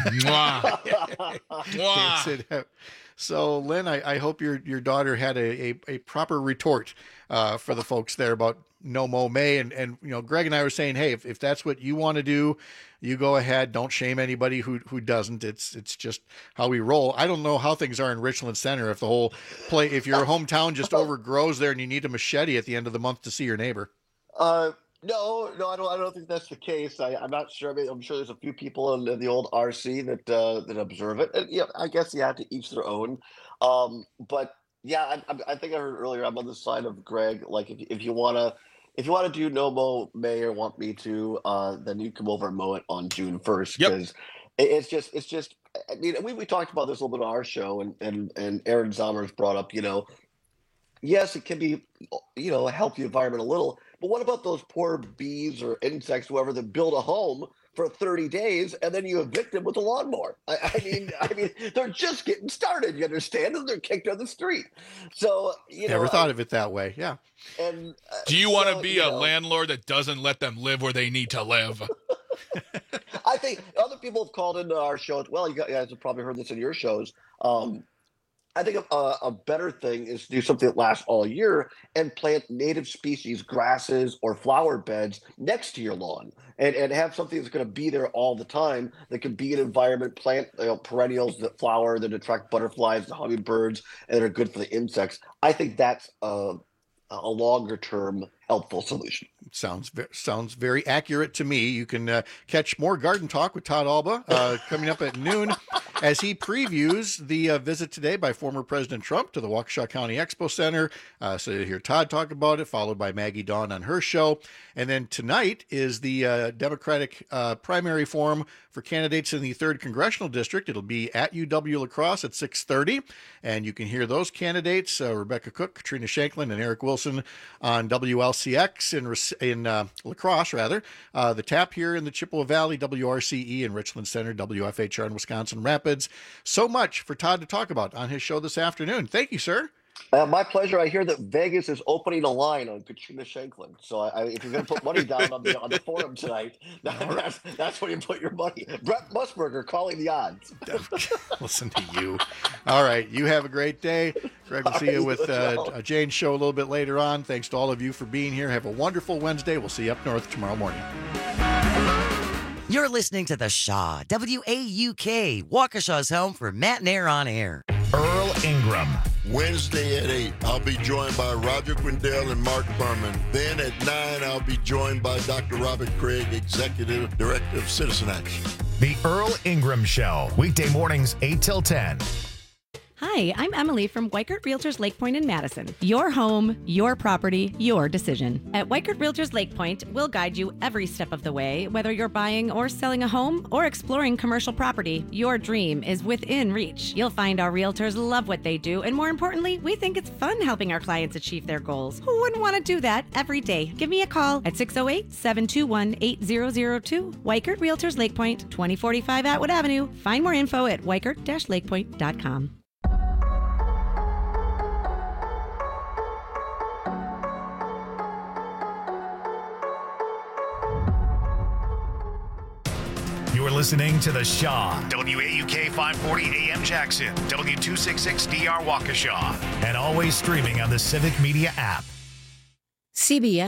mwah. Mwah. So, Lynn, I, I hope your your daughter had a, a, a proper retort uh, for the folks there about No Mow May. And, and, you know, Greg and I were saying, hey, if, if that's what you want to do, you go ahead. Don't shame anybody who who doesn't. It's it's just how we roll. I don't know how things are in Richland Center. If the whole play, if your hometown just overgrows there and you need a machete at the end of the month to see your neighbor. Uh, no, no, I don't. I don't think that's the case. I, I'm not sure. I mean, I'm sure there's a few people in, in the old R C that uh, that observe it. And yeah, I guess you have to each their own. Um, but yeah, I, I, I think I heard earlier. I'm on the side of Greg. Like, if if you wanna. If you want to do No Mow May or want me to, uh, then you come over and mow it on June first, because yep. it's just, it's just. I mean, we, we talked about this a little bit on our show, and and and Aaron Zomers brought up, you know, yes, it can be, you know, help the environment a little, but what about those poor bees or insects, whoever, that build a home for thirty days and then you evict them with a lawnmower? I, I mean, I mean, they're just getting started. You understand? And they're kicked on the street. So you know, never thought I, of it that way. Yeah. And uh, do you want to so, be you a know, landlord that doesn't let them live where they need to live? I think other people have called into our show as well. You guys have probably heard this in your shows. Um, I think a, a better thing is to do something that lasts all year and plant native species, grasses or flower beds next to your lawn, and, and have something that's going to be there all the time, that can be an environment, plant, you know, perennials that flower, that attract butterflies, the hummingbirds, and that are good for the insects. I think that's a, a longer term helpful solution. Sounds sounds very accurate to me. You can uh, catch more Garden Talk with Todd Alba uh, coming up at noon as he previews the uh, visit today by former President Trump to the Waukesha County Expo Center. Uh, so you hear Todd talk about it, followed by Maggie Dawn on her show. And then tonight is the uh, Democratic uh, primary forum for candidates in the third Congressional District. It'll be at U W La Crosse at six thirty. And you can hear those candidates, uh, Rebecca Cook, Katrina Shanklin, and Eric Wilson on W L C X in in uh, La Crosse, rather. Uh, the Tap here in the Chippewa Valley, W R C E in Richland Center, W F H R in Wisconsin Rapids. So much for Todd to talk about on his show this afternoon. Thank you, sir. Uh, my pleasure. I hear that Vegas is opening a line on Katrina Shanklin. So I, I, if you're going to put money down on the on the forum tonight, that, that's that's where you put your money. Brett Musburger calling the odds. Listen to you. All right. You have a great day. Greg will see you with uh, Jane's show a little bit later on. Thanks to all of you for being here. Have a wonderful Wednesday. We'll see you up north tomorrow morning. You're listening to The Shaw, W A U K, Waukesha's home for Matt and Air on Air. Earl Ingram. Wednesday at eight, I'll be joined by Roger Quindell and Mark Berman. Then at nine, I'll be joined by Doctor Robert Craig, Executive Director of Citizen Action. The Earl Ingram Show, weekday mornings eight till ten. Hi, Hi, I'm Emily from Weikert Realtors Lake Point in Madison. Your home, your property, your decision. At Weikert Realtors Lake Point, we'll guide you every step of the way, whether you're buying or selling a home or exploring commercial property. Your dream is within reach. You'll find our realtors love what they do, and more importantly, we think it's fun helping our clients achieve their goals. Who wouldn't want to do that every day? Give me a call at six oh eight, seven two one, eight zero zero two. Weikert Realtors Lake Point, twenty forty-five Atwood Avenue. Find more info at weikert dash lake point dot com. You're listening to The Shaw, W A U K five forty A M Jackson, W two sixty-six D R Waukesha, and always streaming on the Civic Media app. C B S